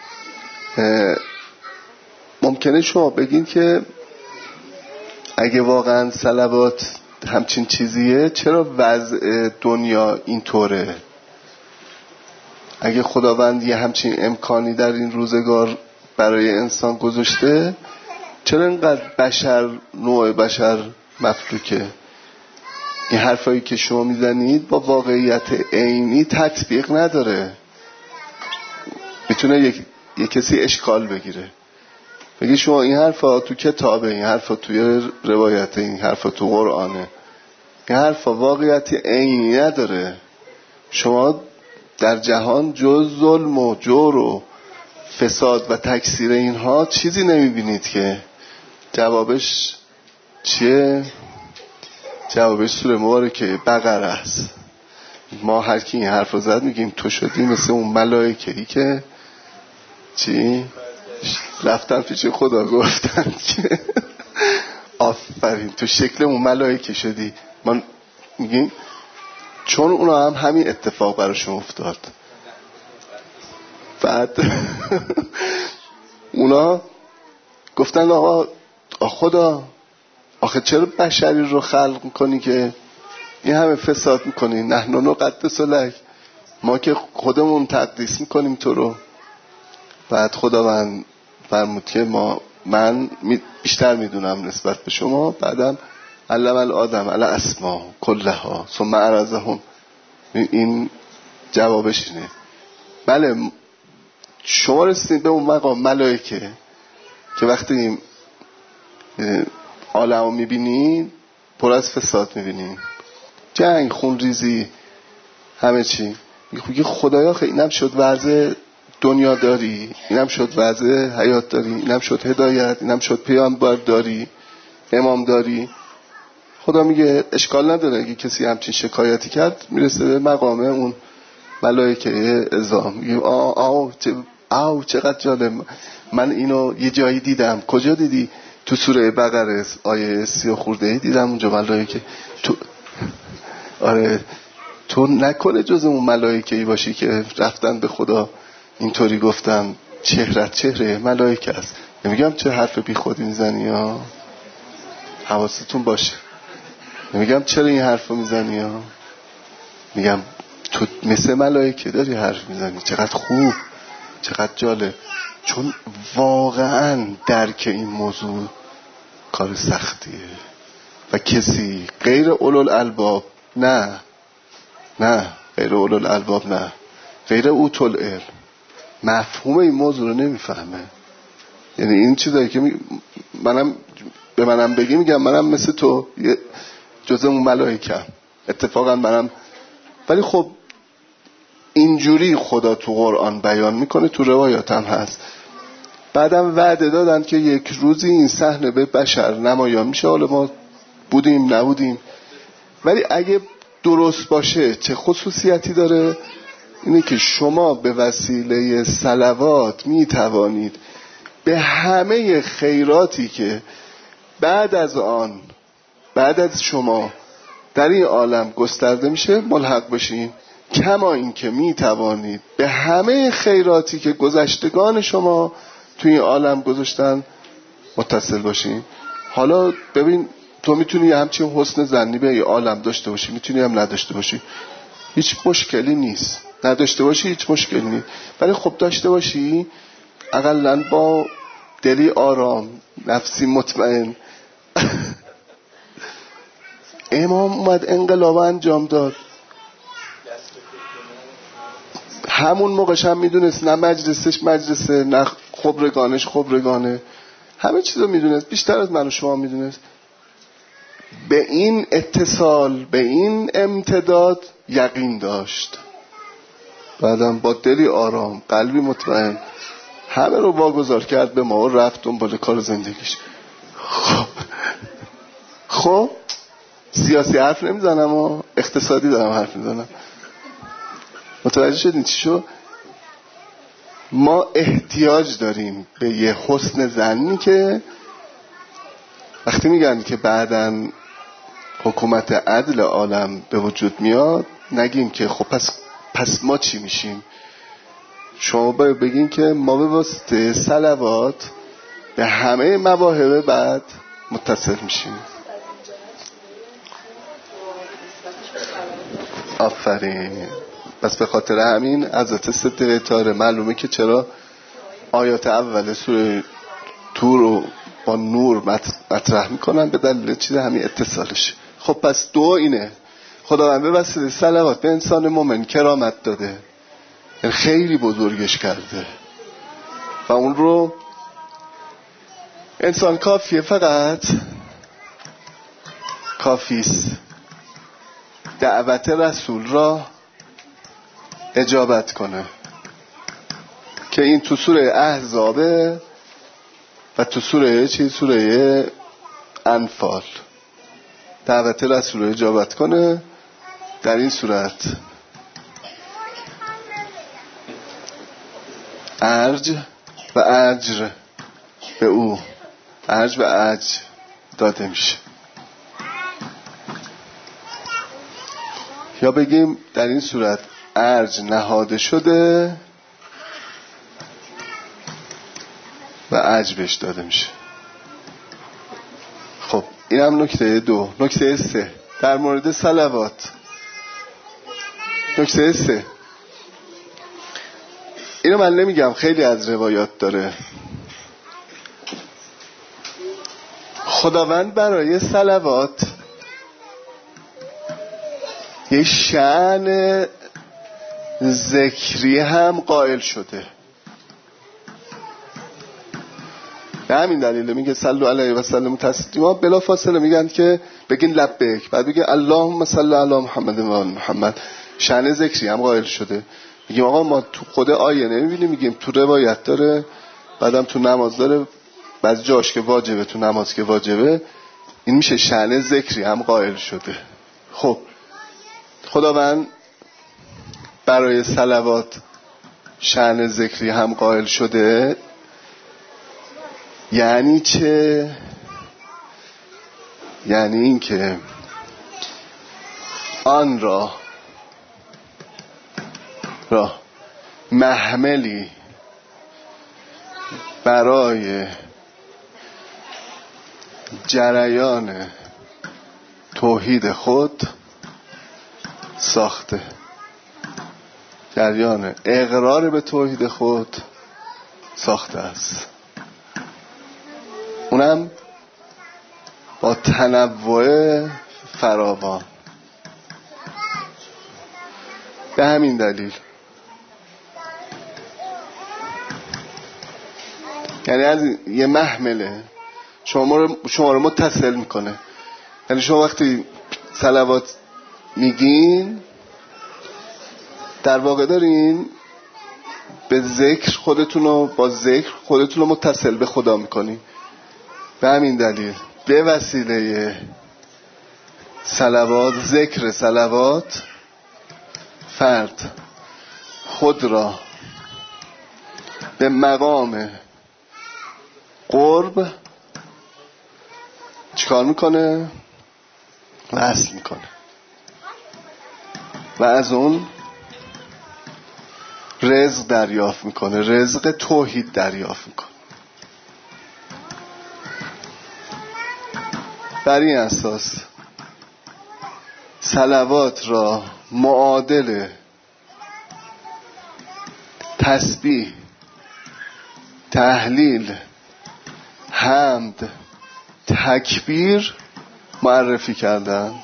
ممکنه شما بگین که اگه واقعا صلوات همچین چیزیه چرا وضع دنیا اینطوره؟ اگه خداوند یه همچین امکانی در این روزگار برای انسان گذاشته، چرا اینقدر نوع بشر مفلوکه؟ این حرفایی که شما میزنید با واقعیت عینی تطبیق نداره. میتونه یک کسی اشکال بگیره، بگی شما این حرفا تو کتابه، این حرفا توی روایت، این حرفا تو قرآنه، این حرفا واقعیت عینی نداره. شما در جهان جز ظلم و جور و فساد و تکثیر اینها چیزی نمیبینید که. جوابش چیه؟ جوابش سوره مبارکه بقره است. ما هر کی این حرف رو زد میگیم تو شدی مثل اون ملائکه‌ای که چی؟ رفتن پیش خدا گفتن که آفرین تو شکل اون ملائکه شدی. من میگیم چون اونا هم همین اتفاق براشون افتاد. بعد اونا گفتن آقا خدا آخه چرا بشری رو خلق میکنی که این همه فساد میکنی؟ نحن نقدس لک، ما که خودمون تقدیس میکنیم تو رو. بعد خداوند فرمود که من بیشتر میدونم نسبت به شما. بعدم علم الآدم علی اسما کلها ثم عرضهم. این جوابش اینه. بله شما رسیدید به اون مقام ملائکه که وقتی عالمو میبینید پر از فساد میبینید، جنگ، خون ریزی، همه چی. میگه خدایا خیلی اینم شد وضع دنیا داری، اینم شد وضع حیات داری، اینم شد هدایت، اینم شد پیامبر داری، امام داری. خدا میگه اشکال نداره. اگه کسی همچین شکایتی کرد میرسه به مقام اون ملائکه عظام. میگه چقدر جالب، من اینو یه جایی دیدم. کجا دیدی؟ تو سوره بقره آیه 30 خورده دیدم اونجا ملائکه آره تو نکنه جز اون ملائکه‌ای باشی که رفتن به خدا اینطوری گفتن چهره ملائکه است. نمیگم چه حرف بی خودی میزنی ها، حواستون باشه. نمیگم چرا این حرفو میزنی ها، میگم تو مثل ملائکه داری حرف میزنی. چقدر خوب، چقدر جالب. چون واقعا درک این موضوع کار سختیه و کسی غیر اولوالالباب نه غیر اولوالالباب نه غیر اوتول علم مفهوم این موضوع رو نمیفهمه. یعنی این چیزایی که به منم بگی میگم منم مثل تو جزء اون ملائکه‌ام اتفاقا منم. ولی خب اینجوری خدا تو قرآن بیان میکنه، تو روایات هم هست. بعدم وعده دادن که یک روزی این صحنه به بشر نمایان میشه. حالا ما بودیم نبودیم، ولی اگه درست باشه چه خصوصیتی داره؟ اینه که شما به وسیله صلوات می توانید به همه خیراتی که بعد از شما در این عالم گسترده میشه ملحق بشین، کما این که می توانید به همه خیراتی که گذشتگان شما توی این عالم گذاشتن متصل باشین. حالا ببین، تو میتونی همچین حسن ظنی به این عالم داشته باشی، میتونی هم نداشته باشی، هیچ مشکلی نیست. نداشته باشی هیچ مشکلی نیست، ولی خب داشته باشی اقلن با دلی آرام، نفسی مطمئن. امام اومد انقلاب انجام داد، همون موقعش هم میدونست نه مجلسش مجلسه، نه خبرگانش خبرگانه، همه چیزو میدونست، بیشتر از من و شما میدونست. به این اتصال، به این امتداد یقین داشت. بعدم با دلی آرام، قلبی مطمئن همه رو واگذار کرد به ما و رفت دنبال کار زندگیش. خب سیاسی حرف نمیزنم و اقتصادی دارم حرف میزنم. متوجه شدین چی شد؟ ما احتیاج داریم به یه حسن ظنی که وقتی میگن که بعداً حکومت عدل عالم به وجود میاد، نگیم که خب پس ما چی میشیم. شما باید بگین که ما به واسطه صلوات به همه مواهب بعد متصل میشیم. آفرین. بس به خاطر همین حضرت صدیقه طاهره معلومه که چرا آیات اول سوره طور رو با نور مطرح میکنن، به دلیل چیز همین اتصالش. خب پس دو اینه، خداوند به وسیله صلوات به انسان مومن کرامت داده، یعنی خیلی بزرگش کرده و اون رو انسان کافیست دعوت رسول را اجابت کنه، که این تو سوره احزابه و تو سوره انفال. دعوت رسول رو اجابت کنه. در این صورت ارج و اجر به او، ارج و اجر داده میشه. یا بگیم در این صورت ارج نهاده شده و اجر بهش داده میشه. خب این هم نکته 2. نکته 3 در مورد صلوات. نکته 3 اینو من نمیگم، خیلی از روایات داره. خداوند برای صلوات یه شأن ذکری هم قائل شده. به همین دلیل میگه صلوا علیه و سلموا تسلیما، بلا فاصله میگن که بگین لبیک، بعد بگین اللهم صل علی محمد و آل محمد. شأن ذکری هم قائل شده. میگیم آقا ما تو خود آیه نمیبینیم، میگیم تو روایت داره، بعدم تو نماز داره، بعضی جاش که واجبه، تو نماز که واجبه. این میشه شأن ذکری هم قائل شده. خب خداوند برای صلوات شأن ذکری هم قائل شده. یعنی چه؟ یعنی این که آن را محملی برای جریان توحید خود ساخته، جریان اقرار به توحید خود ساخته است، اونم با تنوع فراوان. به همین دلیل یعنی از یه محمله شما رو متصل میکنه. یعنی شما وقتی صلوات میگین در واقع دارین به ذکر خودتونو، با ذکر خودتونو متصل به خدا میکنی. به همین دلیل به وسیله صلوات، ذکر صلوات، فرد خود را به مقام قرب چیکار میکنه؟ وصل میکنه و از اون رزق دریافت میکنه، رزق توحید دریافت میکنه. بر این اساس صلوات را معادل تسبیح، تهلیل، حمد، تکبیر معرفی کردند.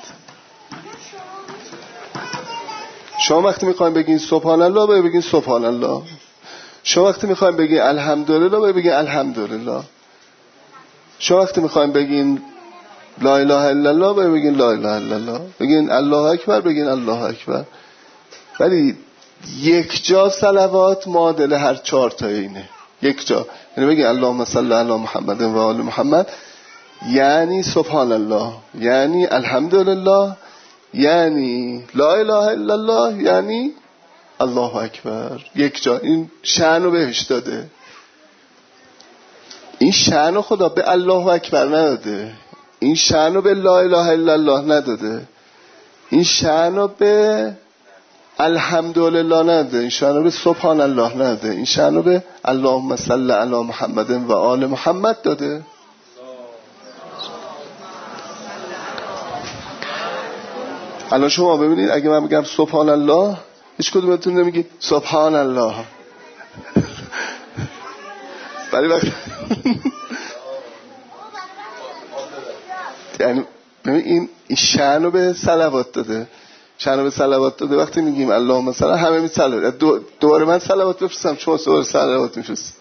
شما وقتی میخواین بگین سبحان الله باید بگین سبحان الله. شما وقتی میخواین بگین الحمدلله باید بگین الحمدلله. شما وقتی میخواین بگین لا اله الا الله باید بگین لا اله الا الله. بگین الله اکبر بگین الله اکبر. ولی یک جا صلوات معادل هر 4 تا اینه. یک جا یعنی بگین اللهم صل علی محمد و آل محمد، یعنی سبحان الله، یعنی الحمدلله، یعنی لا اله الا الله، یعنی الله اکبر. یک جا این شأن رو بهش داده. این شأن رو خدا به الله اکبر نداده، این شأن رو به لا اله الا الله نداده، این شأن رو به الحمدلله نداده، این شأن رو به سبحان الله نداده، این شأن رو به اللهم صل علی محمد و آل محمد داده. الان شما ببینید اگه من بگم سبحان الله، هیچ کدومتون نمیگی سبحان الله. ولی وقتی یعنی ببین این شأن رو به صلوات داده، شأن رو به صلوات داده. وقتی میگیم اللهم مثلا همه می صلوات، دوباره من صلوات بفرستم، شما دوباره صلوات میفرستید.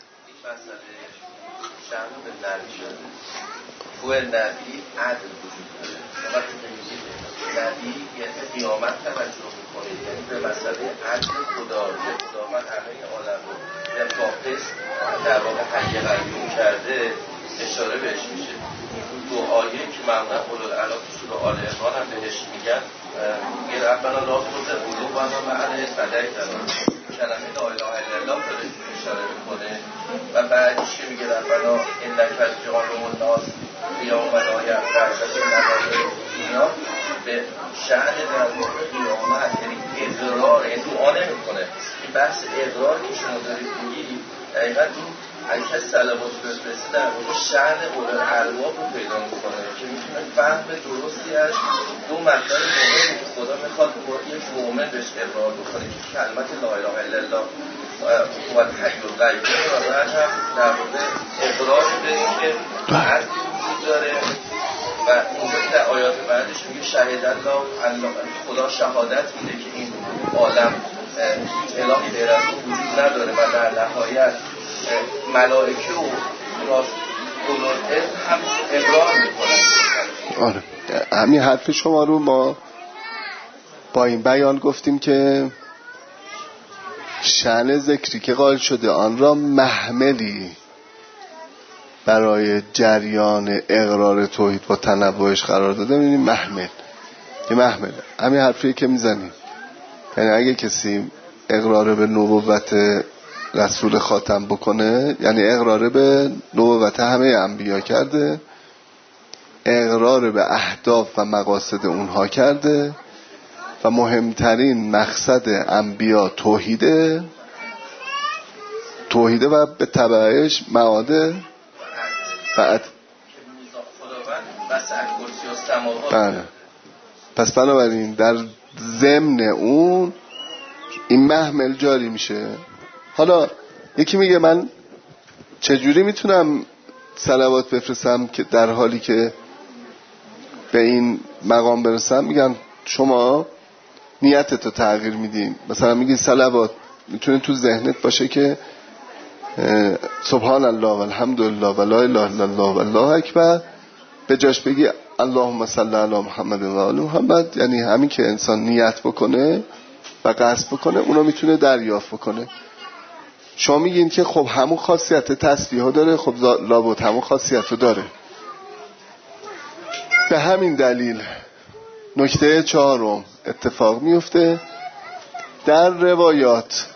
شأن رو به نبی شده، تو نبی عدل وجود داره. وقتی که میگید نبی یعنی قیامت توجه میکنید، یعنی به مسئله عدل خدا که خداوند همه عالم رو به واقع در واقع حی قیوم کرده اشاره بهش میشه. دو آیه که معمولا اولوالالباب سوره آل عمران هم بهش میگن میگه ربنا لا تزغ قلوبنا بعد إذ هدیتنا، کلمه لا اله الا الله رو اشاره میکنه و بعدش که میگه ربنا انک جامع الناس یوم لا ینفع اینا به شأن در واقع قیامت، یعنی اقرار، یعنی دعا نمیکنه. این بحث اقرار که شما دارید میگید دقیقاً این اگه صلوات بفرسته در واقع شأن اولوالالباب رو پیدا میکنه که میتونه فهم درستی از دو مطلب مهمی که خدا میخواد یک مؤمن بهش اقرار بکنه که کلمت لا اله الا الله و الحی القیوم و بعد هم در واقع اقرار به اینکه عدلی وجود داره و اونجا در آیات بعدش میگه شهید الله، خدا شهادت میده که این عالم هیچ الهی غیر از او وجود نداره و در نهایت ملائکه و راست اولوالعلم هم اقرار میکنن. آره همین حرف شما رو ما با این بیان گفتیم که شأن ذکری که قائل شده آن را محملی برای جریان اقرار توحید با تنوعش قرار داده. می‌بینیم محمل، یه محمل همین حرفی که میزنیم. یعنی اگه کسی اقرار به نبوت رسول خاتم بکنه، یعنی اقرار به نبوت همه انبیا کرده، اقرار به اهداف و مقاصد اونها کرده و مهمترین مقصد انبیا توحیده و به تبعش معاده بعد بله. پس بنابراین در ضمن اون این محمل جاری میشه. حالا یکی میگه من چجوری میتونم صلوات بفرستم که در حالی که به این مقام برسم؟ میگن شما نیتتو تغییر میدین. مثلا میگی صلوات میتونه تو ذهنت باشه که سبحان الله و الحمدلله و لا اله الا الله و الله اکبر، به جاش بگی اللهم صل علی محمد و آل محمد. یعنی همین که انسان نیت بکنه و قصد بکنه اونو میتونه دریافت بکنه. شما میگین که خب همون خاصیت تسبیح ها داره، خب لابد همون خاصیت رو داره. به همین دلیل نکته 4 اتفاق میفته در روایات،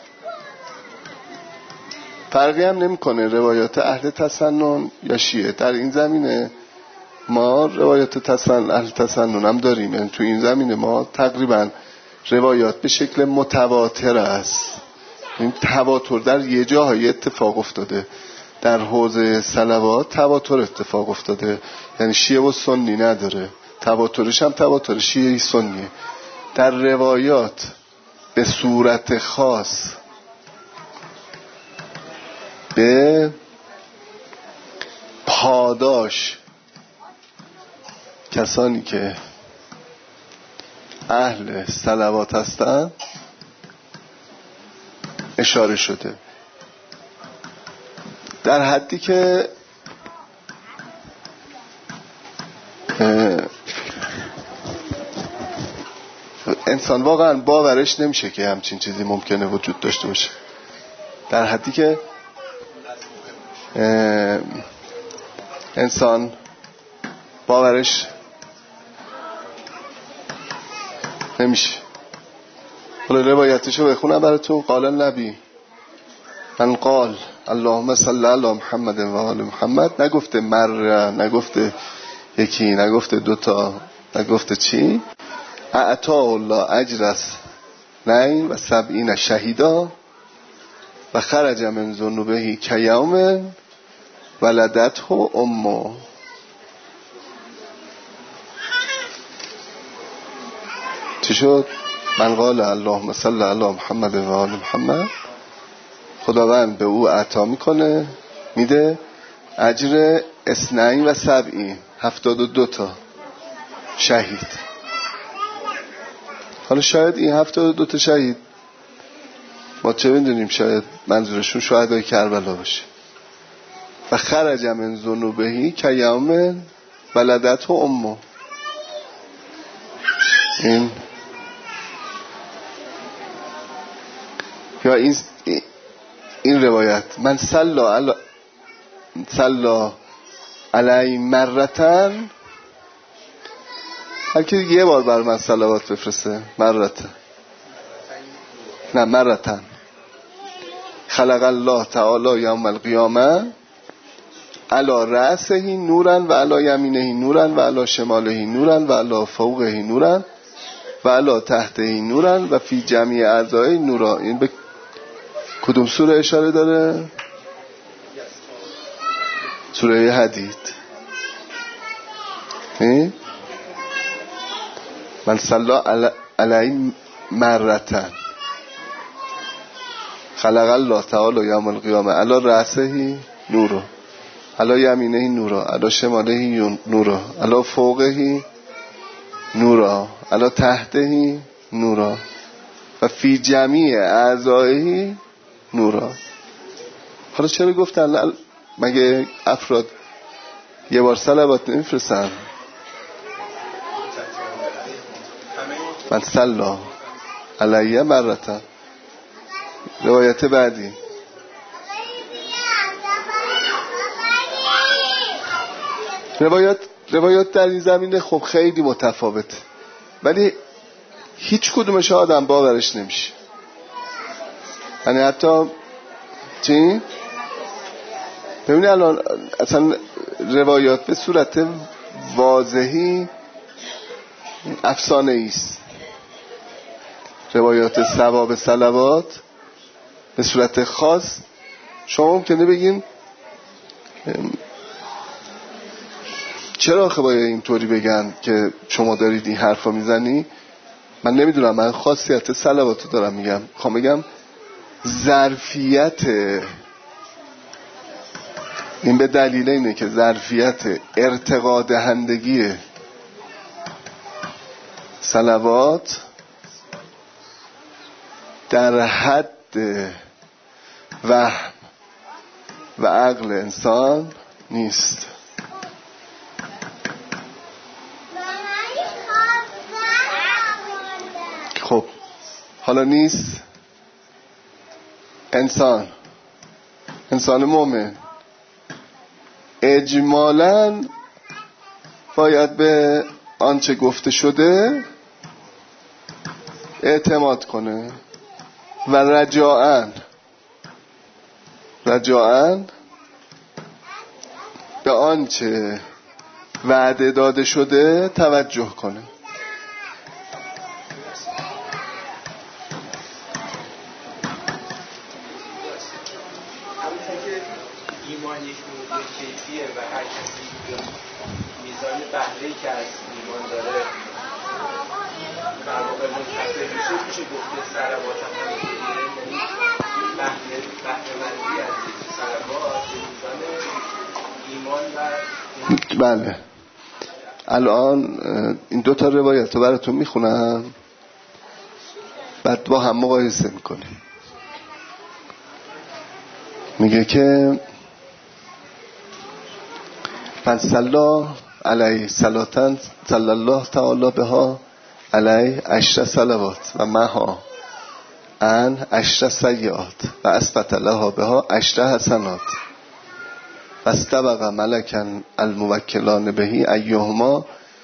فرقی هم نمیکنه روایات اهل تسنن یا شیعه. در این زمینه ما روایات اهل تسنن هم داریم، یعنی تو این زمینه ما تقریبا روایات به شکل متواتر است. این تواتر در یه جاهای اتفاق افتاده، در حوزه صلوات تواتر اتفاق افتاده، یعنی شیعه و سنی نداره، تواترش هم تواتر شیعه سنیه. در روایات به صورت خاص به پاداش کسانی که اهل صلوات هستند اشاره شده، در حدی که انسان واقعا باورش نمیشه که همچین چیزی ممکنه وجود داشته باشه، در حدی که انسان باورش نمیشه. حالا روایتشو بخونم براتون. قال النبی من قال اللهم صل علی محمد و آل محمد، نگفته مره، نگفته یکی، نگفته دوتا، نگفته چی، اعطا الله اجرس نعیم و 70 شهیدا و خرج من ذنوبه کیوم ولدته امه. چی شد؟ من قال اللهم صل علی محمد و آل محمد، خداوند به او عطا میکنه، میده اجر 72 72 تا شهید. حالا شاید این 72 تا شهید ما چه میدونیم، شاید منظورشون شهدای کربلا باشه. و خرج من ذنوبه کیوم ولدته امه. یا این روایت من صلا علی مرتن، هر کی یه بار بر من صلوات بفرسته، مرتن خلق الله تعالی یوم القیامه علی رأسه نورا و علی یمینه نورا و علی شماله نورا و علی فوقه نورا و علی تحته نورا و فی جمیع اعضای نورا. این به کدوم سوره اشاره داره؟ سوره حدید. من صلا علی مرتن خلق الله تعالی یوم القیامه علی رأسه نورا علی یمینه نورا علی شماله نورا علی فوقه نورا علی تحته نورا و فی جمیع اعضائه نورا. حالا چرا گفتن مگه افراد یه بار صلوات نمیفرستن؟ من صلا علیه مرتن. روایت بعدی روایات در این زمینه خب خیلی متفاوته، ولی هیچ کدومش آدم باورش نمیشه. یعنی حتی چی؟ ببینید الان اصلا روایات به صورت واضحی افسانه ایست. روایات ثواب صلوات به صورت خاص شما ممکنه بگین چرا آخه باید اینطوری بگن که شما دارید این حرفا میزنی؟ من نمیدونم، من خاصیت صلواتو دارم میگم. میخوام بگم ظرفیت این به دلیل اینه که ظرفیت ارتقا دهندگی صلوات در حد وهم و عقل انسان نیست. خب حالا نیست، انسان انسان مومن اجمالاً باید به آنچه گفته شده اعتماد کنه و رجاءً به آنچه وعده داده شده توجه کنه. ایمان یک موضوع کیفیه و هر کسی میزان بهره‌ای که از ایمان داره در واقع منتفع میشه گفته صلوات هم همینطوریه، یعنی بهره‌مندی از صلوات میزان ایمان و بله. الان این دوتا روایت رو براتون میخونم، بعد با هم مقایسه میکنیم. میگه که من صلی علیه صلاتن صلی الله تعالی بها علیه 10 صلوات و مها ان 10 سیئات و اثبت لها بها 10 حسنات و استبق ملکن الموکلان بهی ایهما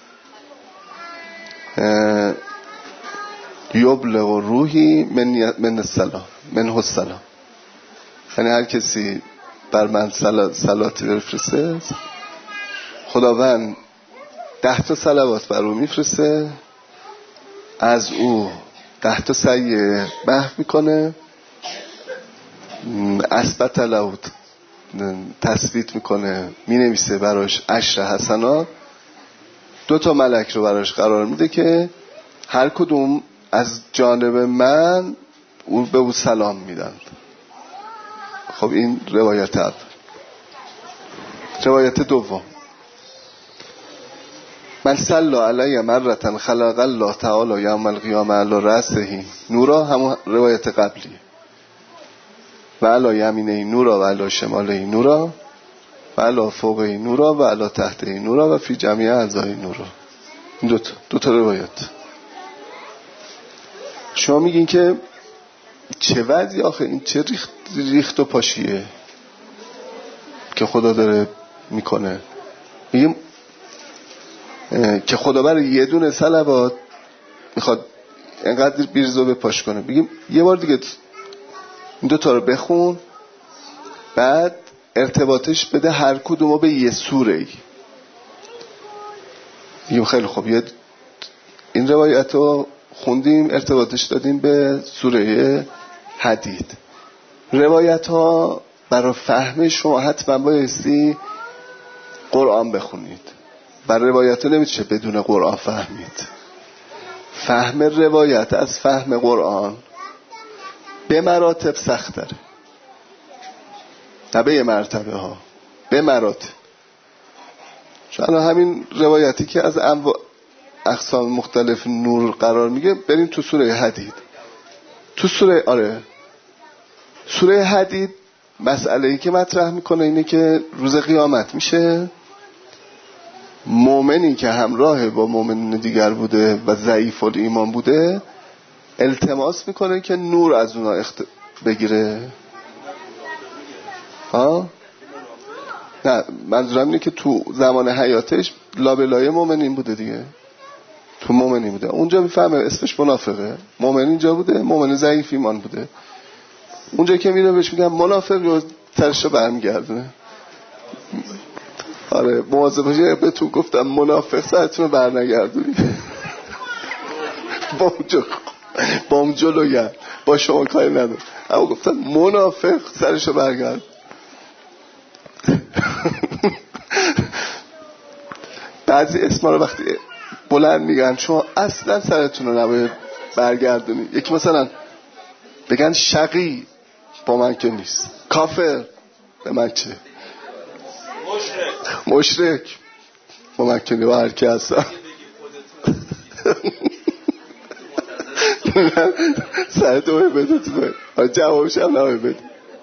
یبلغ روحی من السلام منه السلام. یعنی هر کسی بر من صلاتی بفرسته خداوند 10 صلوات بر او میفرسته، از او 10 سیئه محو میکنه، اثبت له تثبیت میکنه، مینویسه براش 10 حسنات. 2 ملک رو براش قرار میده که هر کدوم از جانب من به او سلام میدن. خب این روایت اول. روایت دوم، من صلی علیه مرتن خلق الله تعالی یوم القیامه علی رأسه نورا، همون روایت قبلیه، و علی یمینه نورا و علی شماله نورا و علی فوقه نورا و علی تحته نورا و فی جمیع اعضای نورا. این دوتا روایت. شما میگین که چه وضعی آخه، این چه ریخت و پاشیه که خدا داره میکنه. میگیم که خدا برای یه دونه صلوات میخواد اینقدر بیرزو بپاش کنه. بگیم یه بار دیگه این دوتا رو بخون، بعد ارتباطش بده هر کدومو به یه سوره‌ای. بگیم خیلی خوب، این روایت رو خوندیم، ارتباطش دادیم به سوره حدید. روایت ها برای فهم شما حتما بایستی قرآن بخونید. برای روایت ها نمیشه بدون قرآن فهمید. فهم روایت از فهم قرآن به مراتب سخت داره، نه به یه مرتبه ها، به مراتب. چون همین روایتی که از اقسام مختلف نور قرار میگه، بریم تو سوره حدید. تو سوره حدید مسئله‌ای که مطرح میکنه اینه که روز قیامت میشه مؤمنی که همراه با مؤمن دیگر بوده و ضعیف الایمان بوده التماس میکنه که نور از اونا بگیره. نه، منظورم اینه که تو زمان حیاتش لابلای مؤمنین بوده دیگه، تو مؤمنی بوده. اونجا میفهمه اسمش منافقه، مؤمن اینجا بوده، مؤمن ضعیف ایمان بوده. اونجا که میره بهش میگم منافق، رو ترشو برمیگردونه. آره مواظب باشید، بهتون گفتم منافق سرتون رو برنگردونی. با اون جلوگر با شما کاری نداره، اما گفتم منافق سرشو برگرد. بعضی اسما رو وقتی بلند میگن شما اصلا سرتون رو نباید برگردونی. یکی مثلا بگن شقی، با من که نیست. کافر، به من چه؟ مشرک، با من که نیست. با هر کی هستم سرتو باید بده تو باید جوابش هم نباید بده.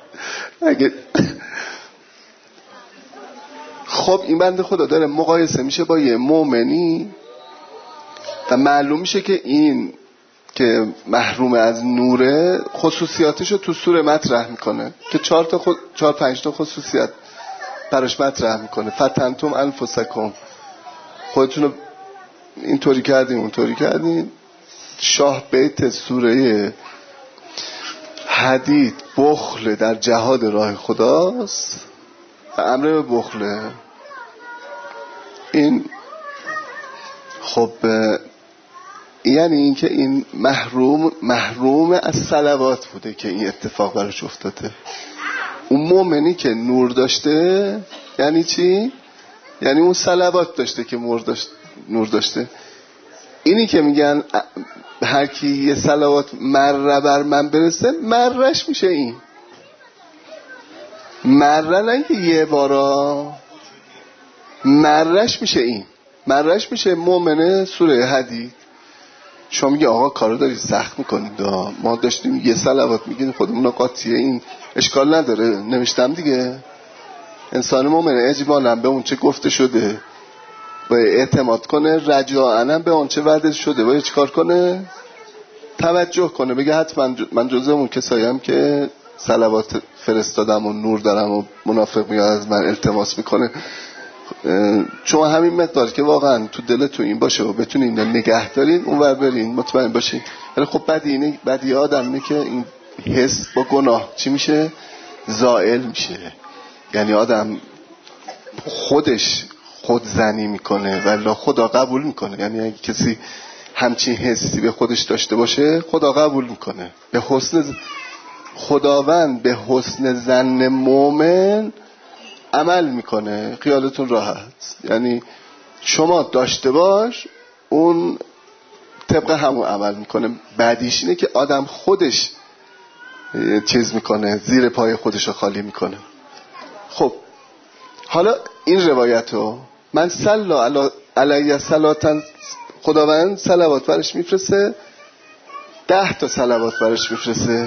خب این بنده خدا داره مقایسه میشه با یه مؤمنی و معلوم میشه که این که محروم از نوره خصوصیاتشو تو سوره مطرح میکنه که 4-5 تا خصوصیت براش مطرح میکنه. فتنتم انفسکم، خودتونو اینطوری کردین اونطوری کردین. شاه بیت سوره حدید بخل در جهاد راه خداست و امر به بخله. این خب یعنی این که این محروم از صلوات بوده که این اتفاق براش افتاده. اون مومنی که نور داشته یعنی چی؟ یعنی اون صلوات داشته که نور داشته. اینی که میگن هر کی یه صلوات مره بر من برسه مرش میشه. این مره نه که یه بارا، مرش میشه. این مرش میشه مومنه سوره حدید. شما میگه آقا کارو دارید سخت میکنید، ما داشتیم یه صلوات میگین خودمون قاطیه، این اشکال نداره. نوشتم دیگه انسان مومن اجمالا به اون چه گفته شده باید اعتماد کنه، رجاءً به اون چه وعده شده باید چیکار کنه؟ توجه کنه، بگه حتما من جزء اون کساییم که صلوات فرستادم و نور دارم و منافق میاد از من التماس میکنه. شما همین مقدار که واقعا تو دلتون این باشه و بتونین نگه دارین اون ور برین مطمئن باشین. ولی خب بدی آدم اینه که این حس با گناه چی میشه؟ زائل میشه. یعنی آدم خودزنی میکنه ولی خدا قبول میکنه. یعنی اگه کسی همچین حسی به خودش داشته باشه خدا قبول میکنه. خداوند به حسن ظن مومن عمل میکنه. خیالتون راحت. یعنی شما داشته باش اون طبق همون عمل میکنه. بعدیش اینه که آدم خودش چیز میکنه، زیر پای خودش رو خالی میکنه. خب حالا این روایتو من صلی علیه صلاتن، خداوند صلوات برش میفرسته، 10 تا صلوات برش میفرسته،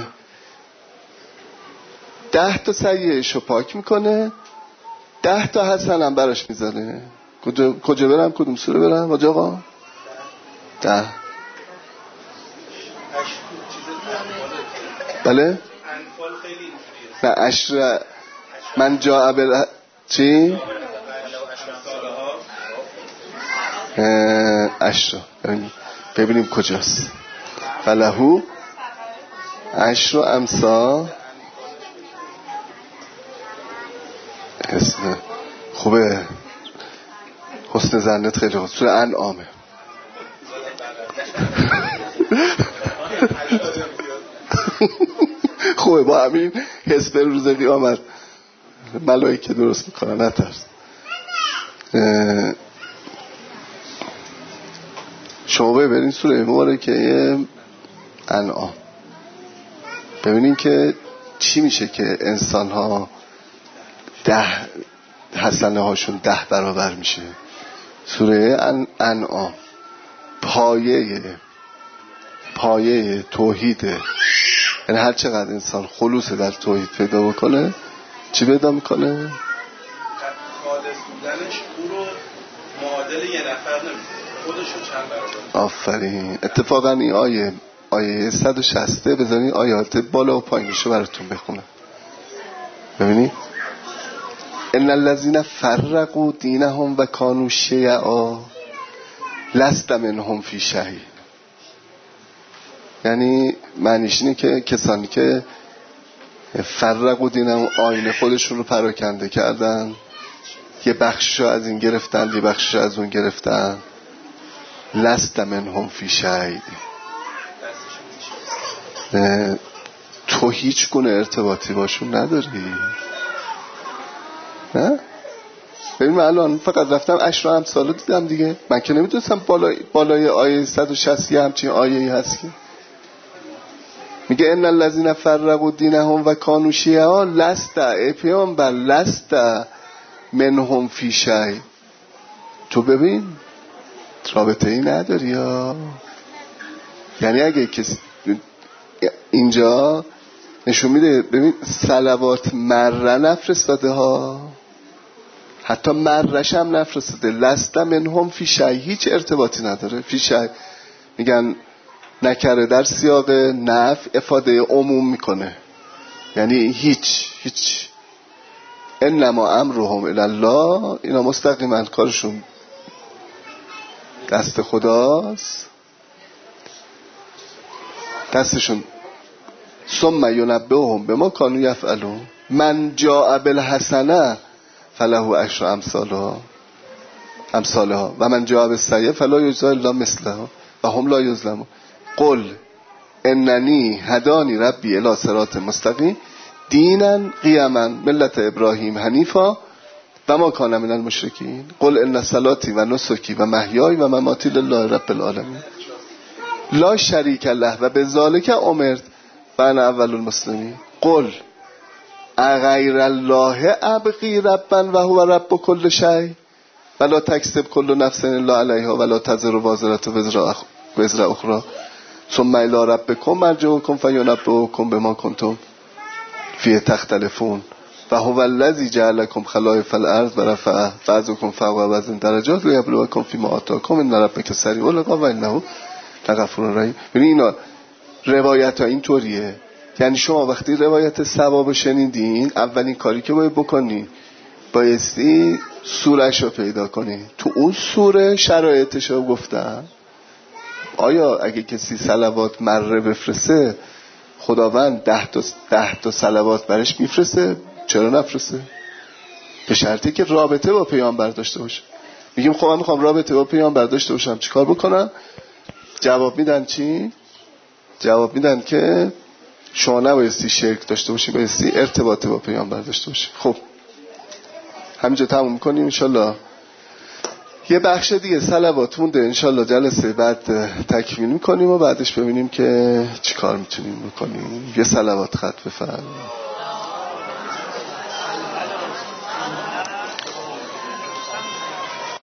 10 تا سیئه‌شو پاک میکنه، 10 تا حسن هم براش میزنه. کجا برم؟ کدوم سوره برم حاج آقا؟ 10. بله؟ نه عشر من جا چی؟ عشر ببینیم کجاست. فلهو عشر امثال. اسم خوبه، حسن ظنت خیلی خوب. سوره انعامه. خوبه، با همین حس به روز قیامت ملائکه درست میکنن، نترس. شما ببینید سوره مبارکه انعام، ببینید که چی میشه که انسان ها 10 حسنه هاشون 10 برابر میشه. سوره انعام پایه توحیده. یعنی هر چقدر انسان خلوص در توحید پیدا بکنه چی پیدا میکنه؟ خالص بودنش او رو معادل یه نفر نمیده، خودشو چند برابر. آفرین. اتفاقا این آیه 160 بذارین آیات بالا و پایینشو براتون بخونم. ببینید ان الذين فرقوا دینهم و كانوا شیعا لست منهم فی شیء. یعنی معنیش اینه که کسانی که فرقوا دینهم، آیین خودشون رو پراکنده کردن، یه بخششو از این گرفتن یه بخششو از اون گرفتن، لست منهم فی شیء، تو هیچ گونه ارتباطی باشون نداری. نه؟ ببین من الان فقط رفتم عشر امثال دیدم دیگه. من که نمیدونستم بالای آیه 160 همچین آیه‌ای هست که میگه ان الذين فرقوا دینهم و كانوا شیعا لست، ای پیامبر لست منهم فی شیء. تو ببین رابطه ای نداری ها. یعنی اگه کسی اینجا نشون میده ببین صلوات مره نفرستاده ها، حتی مرش هم نفرستاده. لست منهم فی شیء، هیچ ارتباطی نداره. فی شیء میگن نکره در سیاق نفی افاده عموم میکنه، یعنی هیچ انما امرهم الی الله، اینا مستقیما کارشون دست خداست، دستشون. ثم ینبئهم بما کانوا یفعلون. من جاء بالحسنه فله عشر امثالها و من جاء بالسیئه فلا یجزی الا مثلها و هم لا یظلمون. قل اننی هدانی ربی الی صراط مستقیم دینا قیما ملت ابراهیم حنیفا و ما کان من المشرکین. قل ان صلاتی و نسکی و محیای و مماتی لله رب العالمین لا شریک له و بذالک امرت و انا اول المسلمین. قل اغیر الله ابغی ربا و هو رب کل شیء ولا تکسب کل نفس الا علیها ولا تزر وازرة وزر اخرى ثم الی ربکم مرجعکم فینبئکم بما کنتم فیه تختلفون و هو الذی جعلکم خلائف الارض و رفع بعضکم فوق بعض درجات لیبلوکم فیما آتاکم ان ربک سریع العقاب و انه لغفور رحیم. یعنی اینا روایت ها اینطوریه، یعنی شما وقتی روایت ثواب شنیدین اولین کاری که باید بکنی بایستی سورش رو پیدا کنی. تو اون سوره شرایطش رو گفتم. آیا اگه کسی صلوات مره بفرسته خداوند 10 تا صلوات برش میفرسته؟ چرا نفرسته؟ به شرطی که رابطه با پیامبر داشته باشه. میگیم خب من میخوام رابطه با پیامبر داشته باشم، چیکار بکنم؟ جواب میدن چی؟ جواب میدن که شما نبایستی شرک داشته باشی، بایستی ارتباط با پیامبر داشته باشی. خب همینجا تموم میکنیم انشالله. یه بخش دیگه صلوات مونده، انشالله جلسه بعد تکمیل میکنیم و بعدش ببینیم که چی کار میتونیم بکنیم. یه صلوات خط بفرمایید.